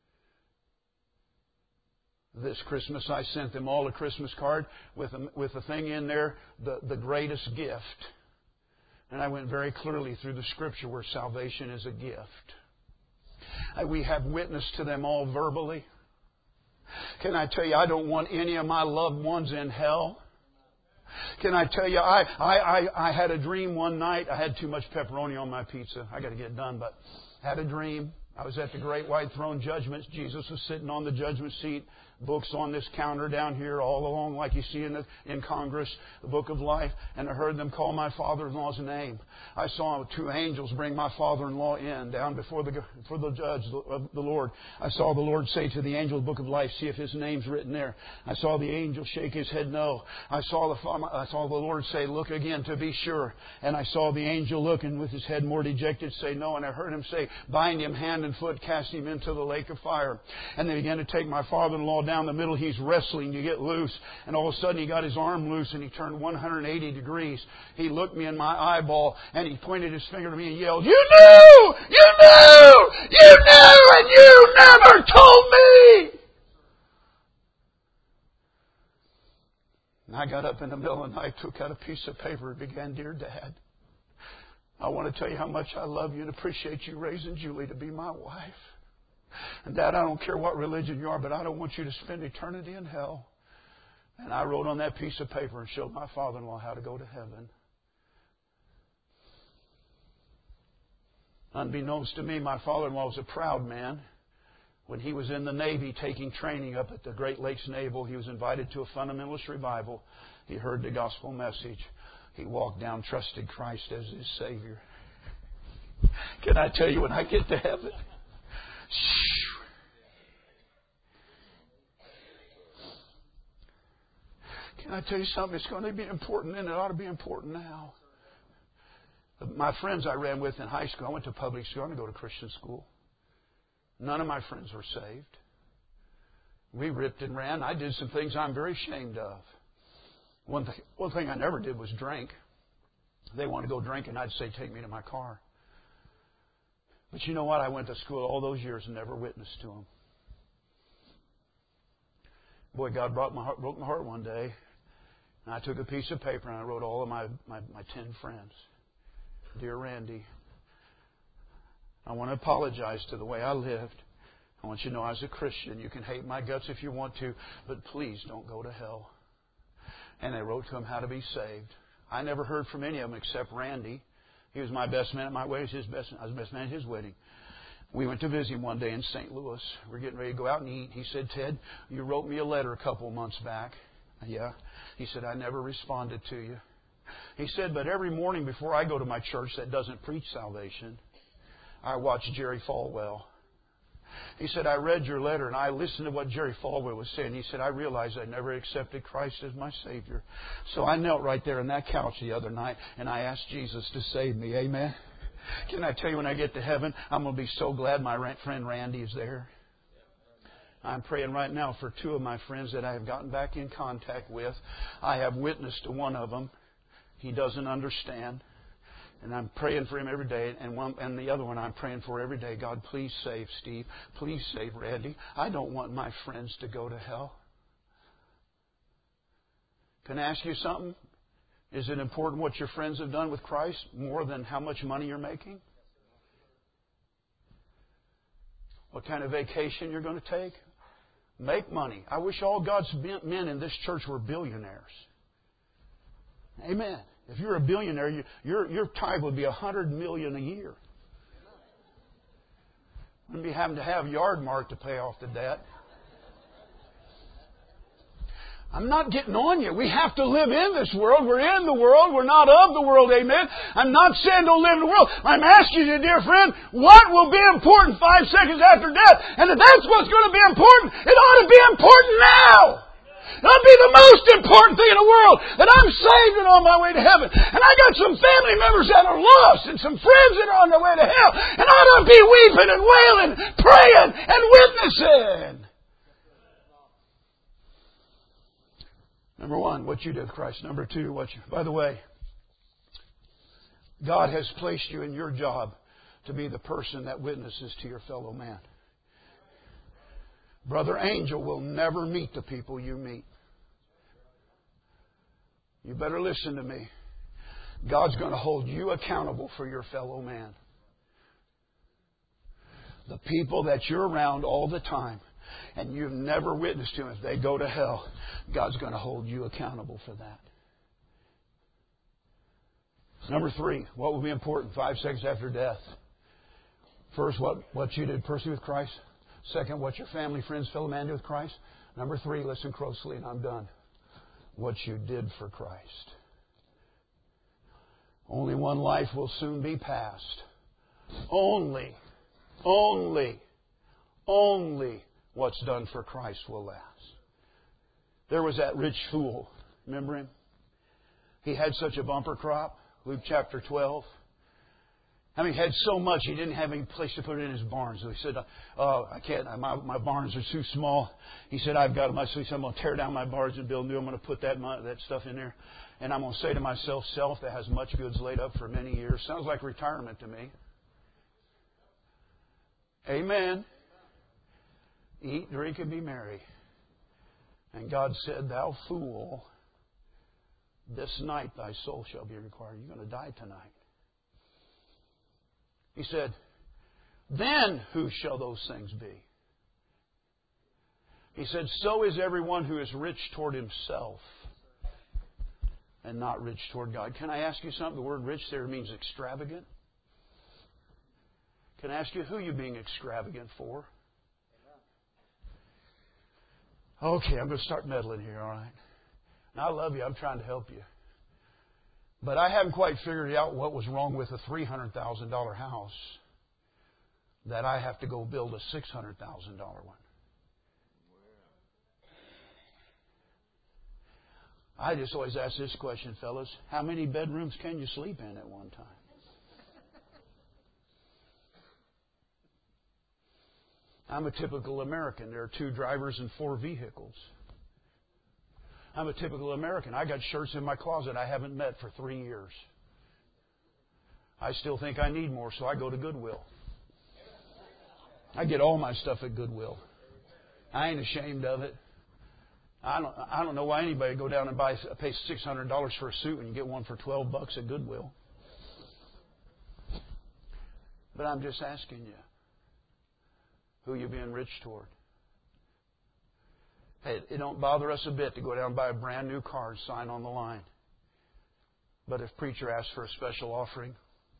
This Christmas I sent them all a Christmas card with a, with a thing in there, the, the greatest gift. And I went very clearly through the Scripture where salvation is a gift. We have witnessed to them all verbally. Can I tell you, I don't want any of my loved ones in hell. Can I tell you, I, I, I, I had a dream one night. I had too much pepperoni on my pizza. I got to get it done, but had a dream. I was at the great white throne judgments. Jesus was sitting on the judgment seat. Books on this counter down here all along like you see in, the, in Congress, the book of life. And I heard them call my father-in-law's name. I saw two angels bring my father-in-law in down before the, before the judge of the Lord. I saw the Lord say to the angel of the book of life, see if his name's written there. I saw the angel shake his head no. I saw the, I saw the Lord say, look again to be sure. And I saw the angel looking with his head more dejected say no. And I heard him say, bind him hand and foot, cast him into the lake of fire. And they began to take my father-in-law down the middle. He's wrestling. You get loose. And all of a sudden he got his arm loose and he turned one hundred eighty degrees. He looked me in my eyeball and he pointed his finger to me and yelled, you knew! You knew! You knew and you never told me! And I got up in the middle of the night, took out a piece of paper and began, dear Dad, I want to tell you how much I love you and appreciate you raising Julie to be my wife. And Dad, I don't care what religion you are, but I don't want you to spend eternity in hell. And I wrote on that piece of paper and showed my father-in-law how to go to heaven. Unbeknownst to me, my father-in-law was a proud man. When he was in the Navy taking training up at the Great Lakes Naval, he was invited to a fundamentalist revival. He heard the gospel message. He walked down, trusted Christ as his Savior. Can I tell you, when I get to heaven, can I tell you something? It's going to be important, and it ought to be important now. My friends I ran with in high school, I went to public school. I didn't go to Christian school. None of my friends were saved. We ripped and ran. I did some things I'm very ashamed of. One thing, one thing I never did was drink. They wanted to go drinking, I'd say, take me to my car. But you know what? I went to school all those years and never witnessed to them. Boy, God brought my heart, broke my heart one day. And I took a piece of paper and I wrote all of my, my, my ten friends. Dear Randy, I want to apologize to the way I lived. I want you to know as a Christian, you can hate my guts if you want to, but please don't go to hell. And I wrote to him how to be saved. I never heard from any of them except Randy. He was my best man at my wedding. His best, I was the best man at his wedding. We went to visit him one day in Saint Louis. We're getting ready to go out and eat. He said, Ted, you wrote me a letter a couple of months back. Yeah. He said, I never responded to you. He said, but every morning before I go to my church that doesn't preach salvation, I watch Jerry Falwell. He said, I read your letter and I listened to what Jerry Falwell was saying. He said, I realized I never accepted Christ as my Savior. So I knelt right there on that couch the other night and I asked Jesus to save me. Amen. Can I tell you, when I get to heaven, I'm going to be so glad my friend Randy is there. I'm praying right now for two of my friends that I have gotten back in contact with. I have witnessed to one of them. He doesn't understand. And I'm praying for him every day. And one, and the other one I'm praying for every day. God, please save Steve. Please save Randy. I don't want my friends to go to hell. Can I ask you something? Is it important what your friends have done with Christ more than how much money you're making? What kind of vacation you're going to take? Make money. I wish all God's men in this church were billionaires. Amen. If you're a billionaire, you, your your tithe would be a hundred million a year. Wouldn't be having to have yard mark to pay off the debt. I'm not getting on you. We have to live in this world. We're in the world. We're not of the world. Amen. I'm not saying don't live in the world. I'm asking you, dear friend, what will be important five seconds after death? And if that's what's going to be important, it ought to be important now. It ought to be the most important thing in the world, that I'm saved and on my way to heaven. And I got some family members that are lost and some friends that are on their way to hell. And I ought to be weeping and wailing, praying and witnessing. Number one, what you did with Christ. Number two, what you... By the way, God has placed you in your job to be the person that witnesses to your fellow man. Brother Angel will never meet the people you meet. You better listen to me. God's going to hold you accountable for your fellow man. The people that you're around all the time and you've never witnessed to them, if they go to hell, God's going to hold you accountable for that. Number three, what will be important five seconds after death? First, what, what you did personally with Christ. Second, what your family, friends, fellow man did with Christ. Number three, listen closely and I'm done. What you did for Christ. Only one life will soon be passed. Only, only, only what's done for Christ will last. There was that rich fool. Remember him? He had such a bumper crop. Luke chapter twelve. I mean, he had so much he didn't have any place to put it in his barns. So he said, "Oh, I can't. My, my barns are too small." He said, "I've got them." So he said, "I'm going to tear down my barns and build new. I'm going to put that that stuff in there, and I'm going to say to myself, self that has much goods laid up for many years." Sounds like retirement to me. Amen. Eat, drink, and be merry. And God said, "Thou fool, this night thy soul shall be required." You're going to die tonight. He said, "Then whose shall those things be?" He said, "So is everyone who is rich toward himself and not rich toward God." Can I ask you something? The word rich there means extravagant. Can I ask you who you're being extravagant for? Okay, I'm going to start meddling here, all right? Now, I love you. I'm trying to help you. But I haven't quite figured out what was wrong with a three hundred thousand dollars house that I have to go build a six hundred thousand dollars one. I just always ask this question, fellas. How many bedrooms can you sleep in at one time? I'm a typical American. There are two drivers and four vehicles. I'm a typical American. I got shirts in my closet I haven't met for three years. I still think I need more, so I go to Goodwill. I get all my stuff at Goodwill. I ain't ashamed of it. I don't. I don't know why anybody would go down and buy pay six hundred dollars for a suit and you get one for twelve bucks at Goodwill. But I'm just asking you, who you being rich toward? Hey, it don't bother us a bit to go down and buy a brand new car and sign on the line. But if preacher asks for a special offering,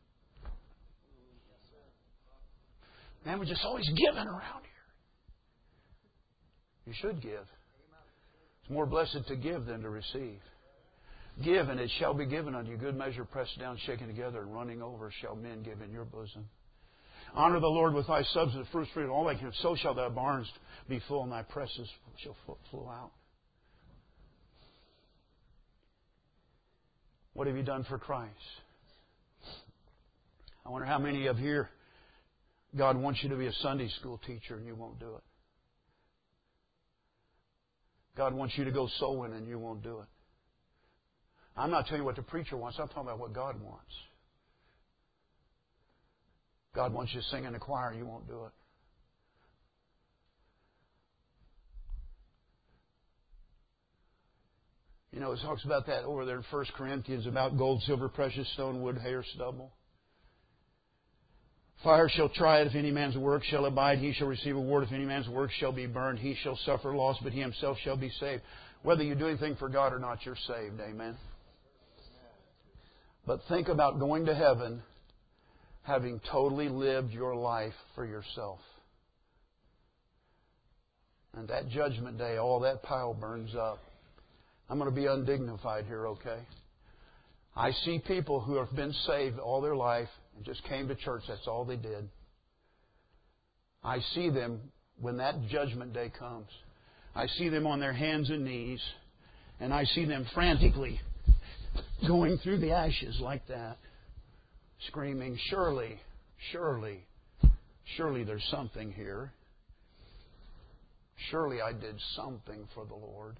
man, we're just always giving around here. You should give. It's more blessed to give than to receive. Give, and it shall be given unto you. Good measure, pressed down, shaken together, and running over, shall men give in your bosom. Honor the Lord with thy substance, fruits, fruit, and all thy kingdom. So shall thy barns be full, and thy presses shall flow out. What have you done for Christ? I wonder how many of here God wants you to be a Sunday school teacher and you won't do it. God wants you to go soul winning and you won't do it. I'm not telling you what the preacher wants. I'm talking about what God wants. God wants you to sing in the choir, you won't do it. You know, it talks about that over there in First Corinthians about gold, silver, precious stone, wood, hair, stubble. Fire shall try it. If any man's work shall abide, he shall receive a reward. If any man's work shall be burned, he shall suffer loss, but he himself shall be saved. Whether you do anything for God or not, you're saved. Amen. But think about going to heaven having totally lived your life for yourself. And that judgment day, all that pile burns up. I'm going to be undignified here, okay? I see people who have been saved all their life and just came to church. That's all they did. I see them when that judgment day comes. I see them on their hands and knees, and I see them frantically going through the ashes like that, screaming, surely, surely, surely there's something here. Surely I did something for the Lord.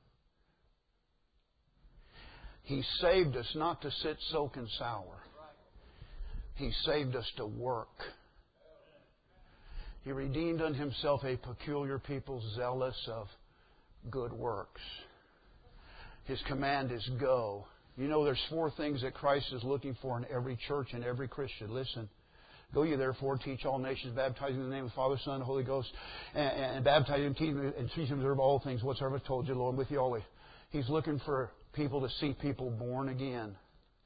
He saved us not to sit soak and sour. He saved us to work. He redeemed unto Himself a peculiar people zealous of good works. His command is go. You know there's four things that Christ is looking for in every church and every Christian. Listen. Go ye therefore, teach all nations, baptizing in the name of the Father, Son, and Holy Ghost, and, and baptize them, teach them, and teach them to observe all things whatsoever I've told you, Lord, I'm with you always. He's looking for people to see people born again.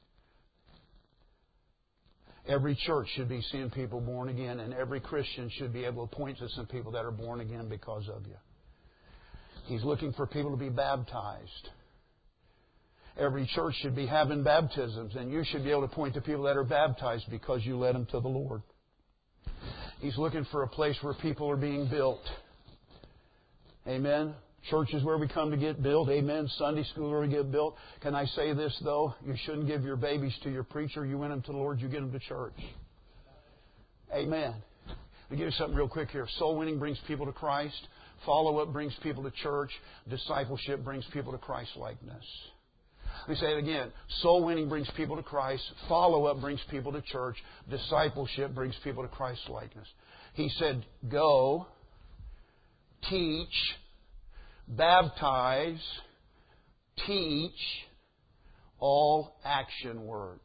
Every church should be seeing people born again, and every Christian should be able to point to some people that are born again because of you. He's looking for people to be baptized. Every church should be having baptisms, and you should be able to point to people that are baptized because you led them to the Lord. He's looking for a place where people are being built. Amen. Churches where we come to get built. Amen. Sunday school where we get built. Can I say this, though? You shouldn't give your babies to your preacher. You win them to the Lord, you get them to church. Amen. I'll give you something real quick here. Soul winning brings people to Christ. Follow-up brings people to church. Discipleship brings people to Christ-likeness. Let me say it again. Soul winning brings people to Christ. Follow-up brings people to church. Discipleship brings people to Christ-likeness. He said, go, teach, baptize, teach, all action words.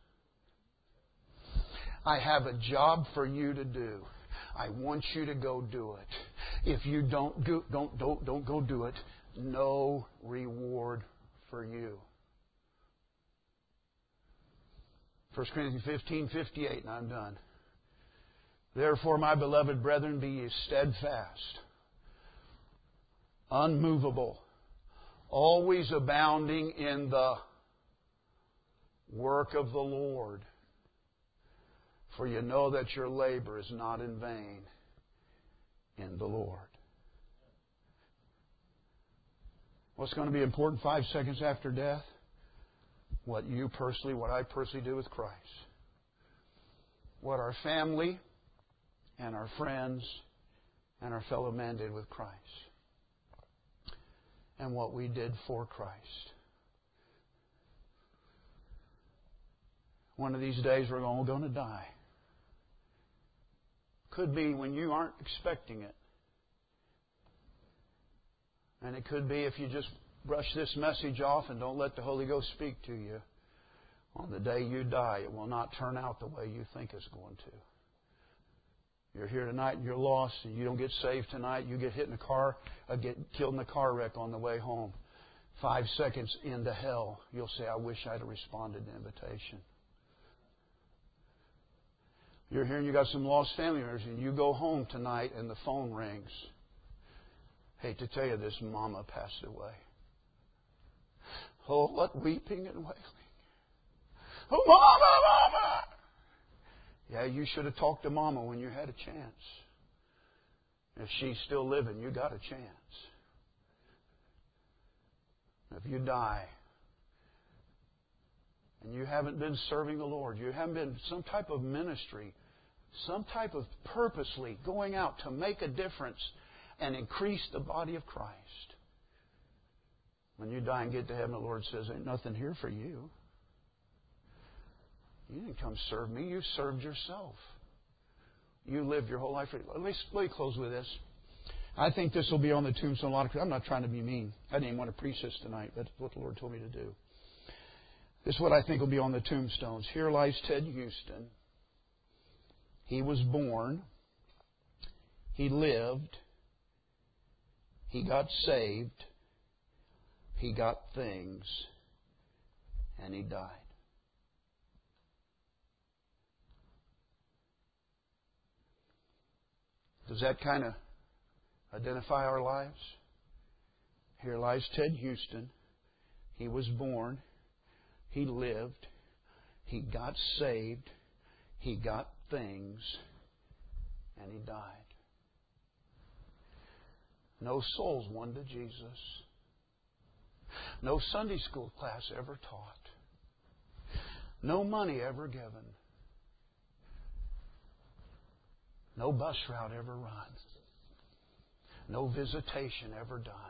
I have a job for you to do. I want you to go do it. If you don't go, don't, don't, don't go do it, no reward for you. First Corinthians fifteen fifty-eight, and I'm done. Therefore, my beloved brethren, be ye steadfast, unmovable, always abounding in the work of the Lord. For you know that your labor is not in vain in the Lord. What's going to be important five seconds after death? What you personally, what I personally do with Christ. What our family and our friends and our fellow men did with Christ. And what we did for Christ. One of these days we're all going to die. Could be when you aren't expecting it. And it could be if you just brush this message off and don't let the Holy Ghost speak to you. On the day you die, it will not turn out the way you think it's going to. You're here tonight and you're lost and you don't get saved tonight. You get hit in a car, or get killed in a car wreck on the way home. Five seconds into hell, you'll say, I wish I'd have responded to the invitation. You're here and you got some lost family members and you go home tonight and the phone rings. Hate to tell you this, Mama passed away. Oh, what weeping and wailing. Oh, Mama, Mama! Yeah, you should have talked to Mama when you had a chance. If she's still living, you got a chance. If you die and you haven't been serving the Lord, you haven't been some type of ministry, some type of purposely going out to make a difference and increase the body of Christ. When you die and get to heaven, the Lord says, ain't nothing here for you. You didn't come serve me. You served yourself. You lived your whole life. Let me, let me close with this. I think this will be on the tombstone. A lot of, I'm not trying to be mean. I didn't even want to preach this tonight. That's what the Lord told me to do. This is what I think will be on the tombstones. Here lies Ted Houston. He was born. He lived. He got saved. He got things. And he died. Does that kind of identify our lives? Here lies Ted Houston. He was born. He lived. He got saved. He got things. And he died. No souls won to Jesus. No Sunday school class ever taught. No money ever given. No bus route ever run. No visitation ever done.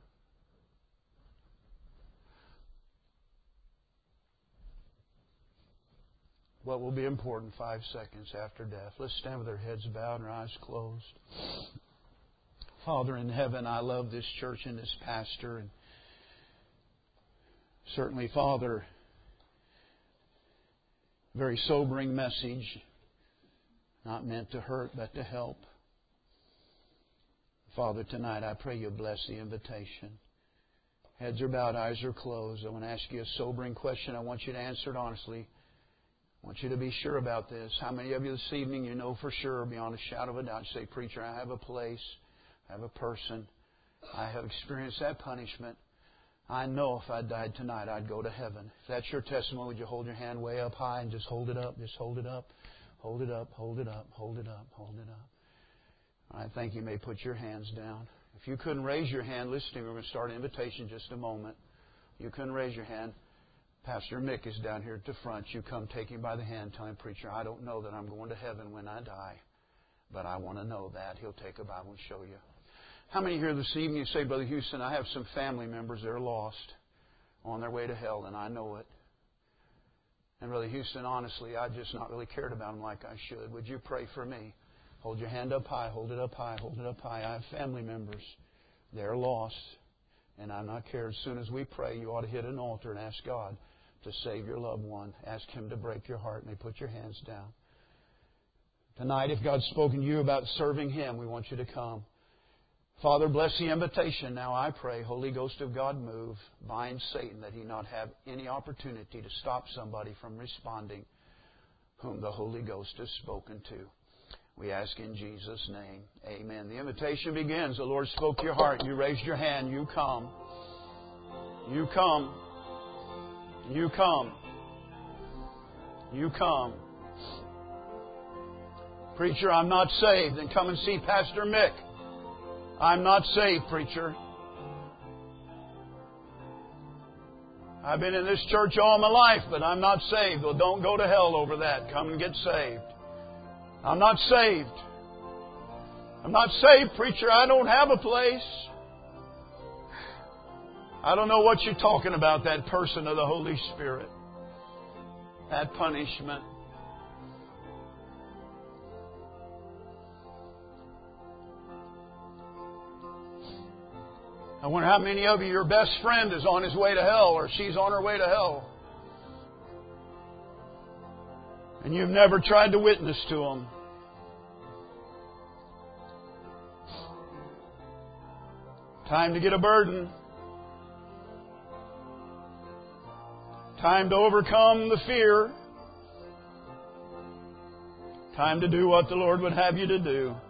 What will be important five seconds after death? Let's stand with our heads bowed and our eyes closed. Father in heaven, I love this church and this pastor. And certainly, Father, very sobering message. Not meant to hurt, but to help. Father, tonight I pray you bless the invitation. Heads are bowed, eyes are closed. I want to ask you a sobering question. I want you to answer it honestly. I want you to be sure about this. How many of you this evening you know for sure, beyond a shadow of a doubt, you say, Preacher, I have a place, I have a person, I have experienced that punishment. I know if I died tonight, I'd go to heaven. If that's your testimony, would you hold your hand way up high and just hold it up, just hold it up. Hold it up, hold it up, hold it up, hold it up. I think you may put your hands down. If you couldn't raise your hand, listen to me, we're going to start an invitation in just a moment. You couldn't raise your hand. Pastor Mick is down here at the front. You come take him by the hand, tell him, Preacher, I don't know that I'm going to heaven when I die, but I want to know that. He'll take a Bible and show you. How many here this evening you say, Brother Houston, I have some family members that are lost on their way to hell, and I know it. And Brother Houston, honestly, I just not really cared about them like I should. Would you pray for me? Hold your hand up high, hold it up high, hold it up high. I have family members. They're lost, and I'm not cared. As soon as we pray, you ought to hit an altar and ask God to save your loved one. Ask Him to break your heart, and they put your hands down. Tonight, if God's spoken to you about serving Him, we want you to come. Father, bless the invitation. Now I pray, Holy Ghost of God, move. Bind Satan that he not have any opportunity to stop somebody from responding whom the Holy Ghost has spoken to. We ask in Jesus' name. Amen. The invitation begins. The Lord spoke to your heart. You raised your hand. You come. You come. You come. You come. Preacher, I'm not saved. Then come and see Pastor Mick. I'm not saved, preacher. I've been in this church all my life, but I'm not saved. Well, don't go to hell over that. Come and get saved. I'm not saved. I'm not saved, preacher. I don't have a place. I don't know what you're talking about, that person of the Holy Spirit. That punishment. I wonder how many of you, your best friend is on his way to hell or she's on her way to hell. And you've never tried to witness to them. Time to get a burden. Time to overcome the fear. Time to do what the Lord would have you to do.